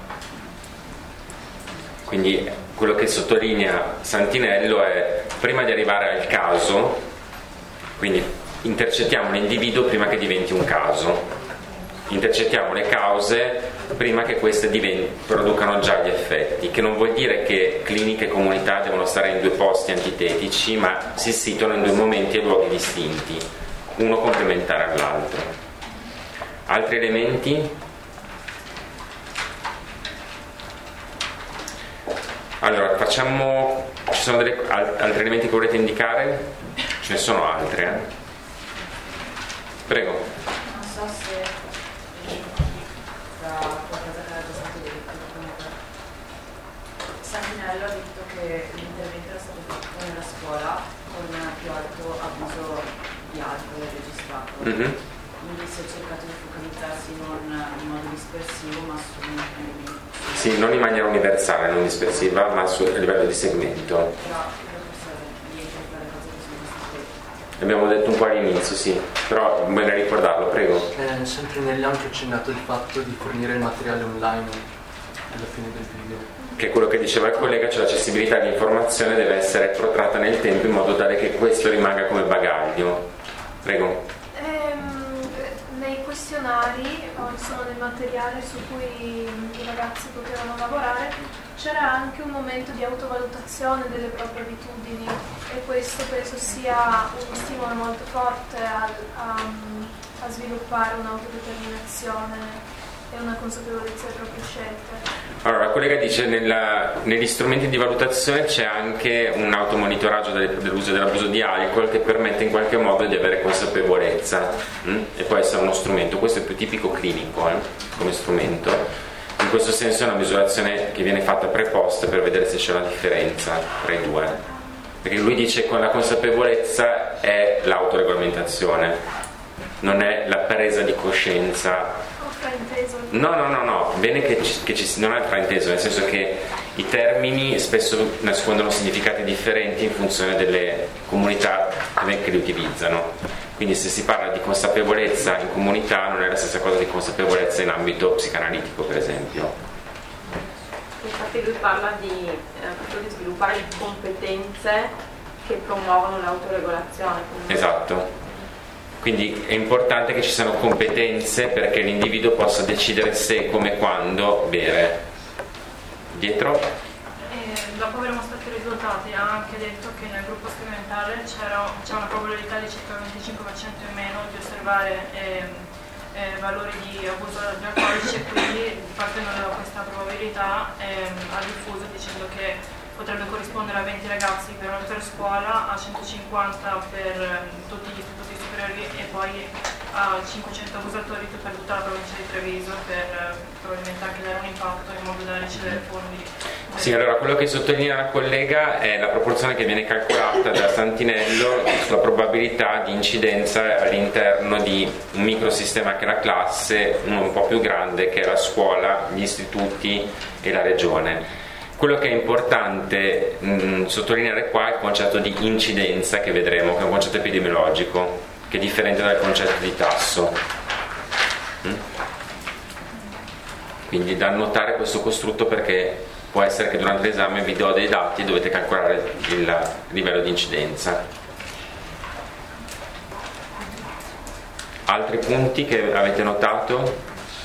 Quindi quello che sottolinea Santinello è: prima di arrivare al caso, quindi intercettiamo l'individuo prima che diventi un caso, intercettiamo le cause prima che queste producano già gli effetti, che non vuol dire che clinica e comunità devono stare in 2 posti antitetici, ma si situano in 2 momenti e luoghi distinti, uno complementare all'altro. Altri elementi? Allora, ci sono altri elementi che volete indicare? Ce ne sono altri, Prego. Non so se da qualcosa che era già stato detto, comunque Santinello ha detto che l'intervento era stato fatto nella scuola con più alto abuso di alcol registrato. Quindi si è cercato di focalizzarsi non in modo dispersivo ma su Sì, non in maniera universale, non dispersiva, ma a livello di segmento. Abbiamo detto un po' all'inizio, sì, però bene ricordarlo, prego. Sempre ha anche accennato il fatto di fornire il materiale online alla fine del video. Che è quello che diceva il collega, cioè l'accessibilità all'informazione deve essere protratta nel tempo in modo tale che questo rimanga come bagaglio. Prego. Nei questionari, insomma nel materiale su cui i ragazzi potevano lavorare, c'era anche un momento di autovalutazione delle proprie abitudini, e questo penso sia uno stimolo molto forte a sviluppare un'autodeterminazione e una consapevolezza delle proprie scelte. Allora, la collega dice negli strumenti di valutazione c'è anche un automonitoraggio dell'uso e dell'abuso di alcol che permette in qualche modo di avere consapevolezza, e può essere uno strumento. Questo è più tipico clinico come strumento. In questo senso è una misurazione che viene fatta pre-post per vedere se c'è una differenza tra i due, perché lui dice che con la consapevolezza è l'autoregolamentazione, non è la presa di coscienza. No, bene che non è frainteso, nel senso che i termini spesso nascondono significati differenti in funzione delle comunità che li utilizzano. Quindi se si parla di consapevolezza in comunità non è la stessa cosa di consapevolezza in ambito psicanalitico, per esempio. Infatti lui parla di sviluppare competenze che promuovono l'autoregolazione. Esatto. Quindi è importante che ci siano competenze perché l'individuo possa decidere se, come, quando bere. Dietro? Dopo aver mostrato i risultati ha anche detto che nel gruppo sperimentale c'è una probabilità di circa il 25% in meno di osservare valori di abuso di alcolici, e quindi partendo da questa probabilità ha diffuso dicendo che potrebbe corrispondere a 20 ragazzi per scuola, a 150 per tutti gli istituti superiori e poi a 500 abusatori per tutta la provincia di Treviso, per probabilmente anche dare un impatto in modo da ricevere fondi. Sì, allora quello che sottolinea la collega è la proporzione che viene calcolata da Santinello sulla probabilità di incidenza all'interno di un microsistema che è la classe, uno un po' più grande che è la scuola, gli istituti e la regione. Quello che è importante sottolineare qua è il concetto di incidenza che vedremo, che è un concetto epidemiologico, che è differente dal concetto di tasso. Quindi da annotare questo costrutto, perché può essere che durante l'esame vi do dei dati e dovete calcolare il livello di incidenza. Altri punti che avete notato?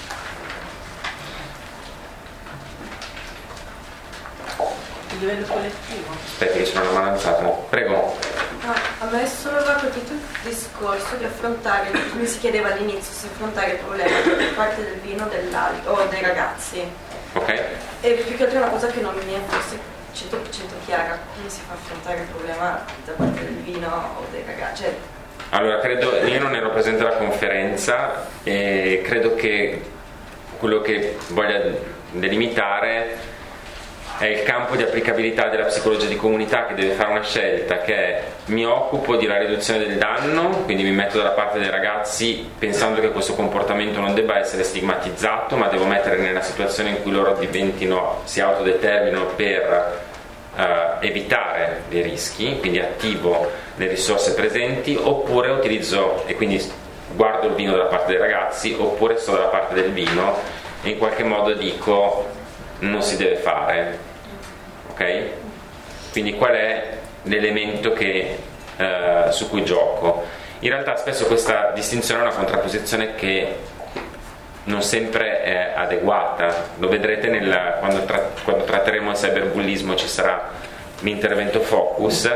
Il livello collettivo. Aspetti che c'è una mano alzata. Prego. A me solo aveva colpito il discorso di affrontare, mi si chiedeva all'inizio se affrontare il problema da parte del vino o dei ragazzi. Ok. E più che altro è una cosa che non mi è forse 100% chiara, come si fa a affrontare il problema da parte del vino o dei ragazzi. Cioè, allora, io non ero presente alla conferenza e credo che quello che voglia delimitare è il campo di applicabilità della psicologia di comunità, che deve fare una scelta che è: mi occupo di una riduzione del danno, quindi mi metto dalla parte dei ragazzi pensando che questo comportamento non debba essere stigmatizzato, ma devo metterli nella situazione in cui loro si autodeterminino per evitare dei rischi, quindi attivo le risorse presenti, oppure utilizzo e quindi guardo il vino dalla parte dei ragazzi, oppure sto dalla parte del vino e in qualche modo dico non si deve fare, ok? Quindi qual è l'elemento su cui gioco? In realtà spesso questa distinzione è una contrapposizione che non sempre è adeguata, lo vedrete quando tratteremo il cyberbullismo, ci sarà l'intervento focus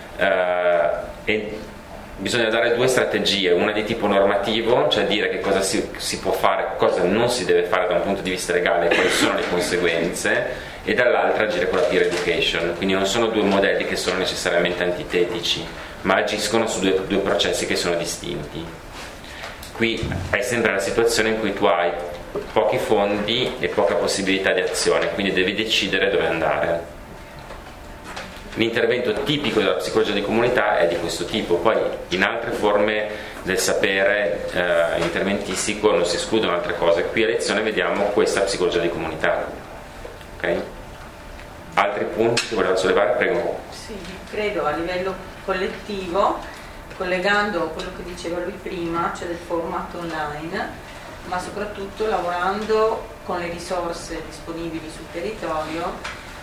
e bisogna dare due strategie, una di tipo normativo, cioè dire che cosa si può fare, cosa non si deve fare da un punto di vista legale, quali sono le conseguenze, e dall'altra agire con la peer education. Quindi non sono due modelli che sono necessariamente antitetici, ma agiscono su due processi che sono distinti. Qui hai sempre la situazione in cui tu hai pochi fondi e poca possibilità di azione, quindi devi decidere dove andare. L'intervento tipico della psicologia di comunità è di questo tipo, poi in altre forme del sapere interventistico non si escludono altre cose. Qui a lezione vediamo questa psicologia di comunità. Okay? Altri punti che volevo sollevare? Prego. Sì, credo a livello collettivo, collegando quello che diceva lui prima, cioè del formato online, ma soprattutto lavorando con le risorse disponibili sul territorio,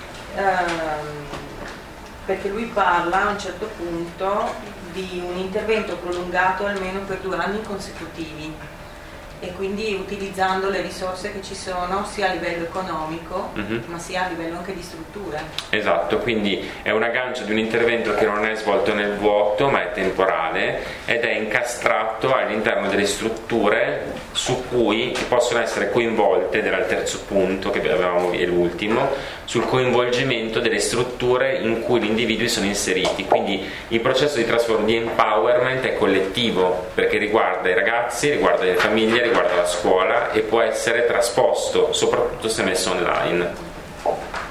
perché lui parla a un certo punto di un intervento prolungato almeno per 2 anni consecutivi, e quindi utilizzando le risorse che ci sono sia a livello economico ma sia a livello anche di strutture. Esatto, quindi è un aggancio di un intervento che non è svolto nel vuoto ma è temporale ed è incastrato all'interno delle strutture su cui possono essere coinvolte, ed era il terzo punto che avevamo, e l'ultimo, sul coinvolgimento delle strutture in cui gli individui sono inseriti. Quindi il processo di empowerment è collettivo, perché riguarda i ragazzi, riguarda le famiglie, riguarda la scuola, e può essere trasposto soprattutto se messo online.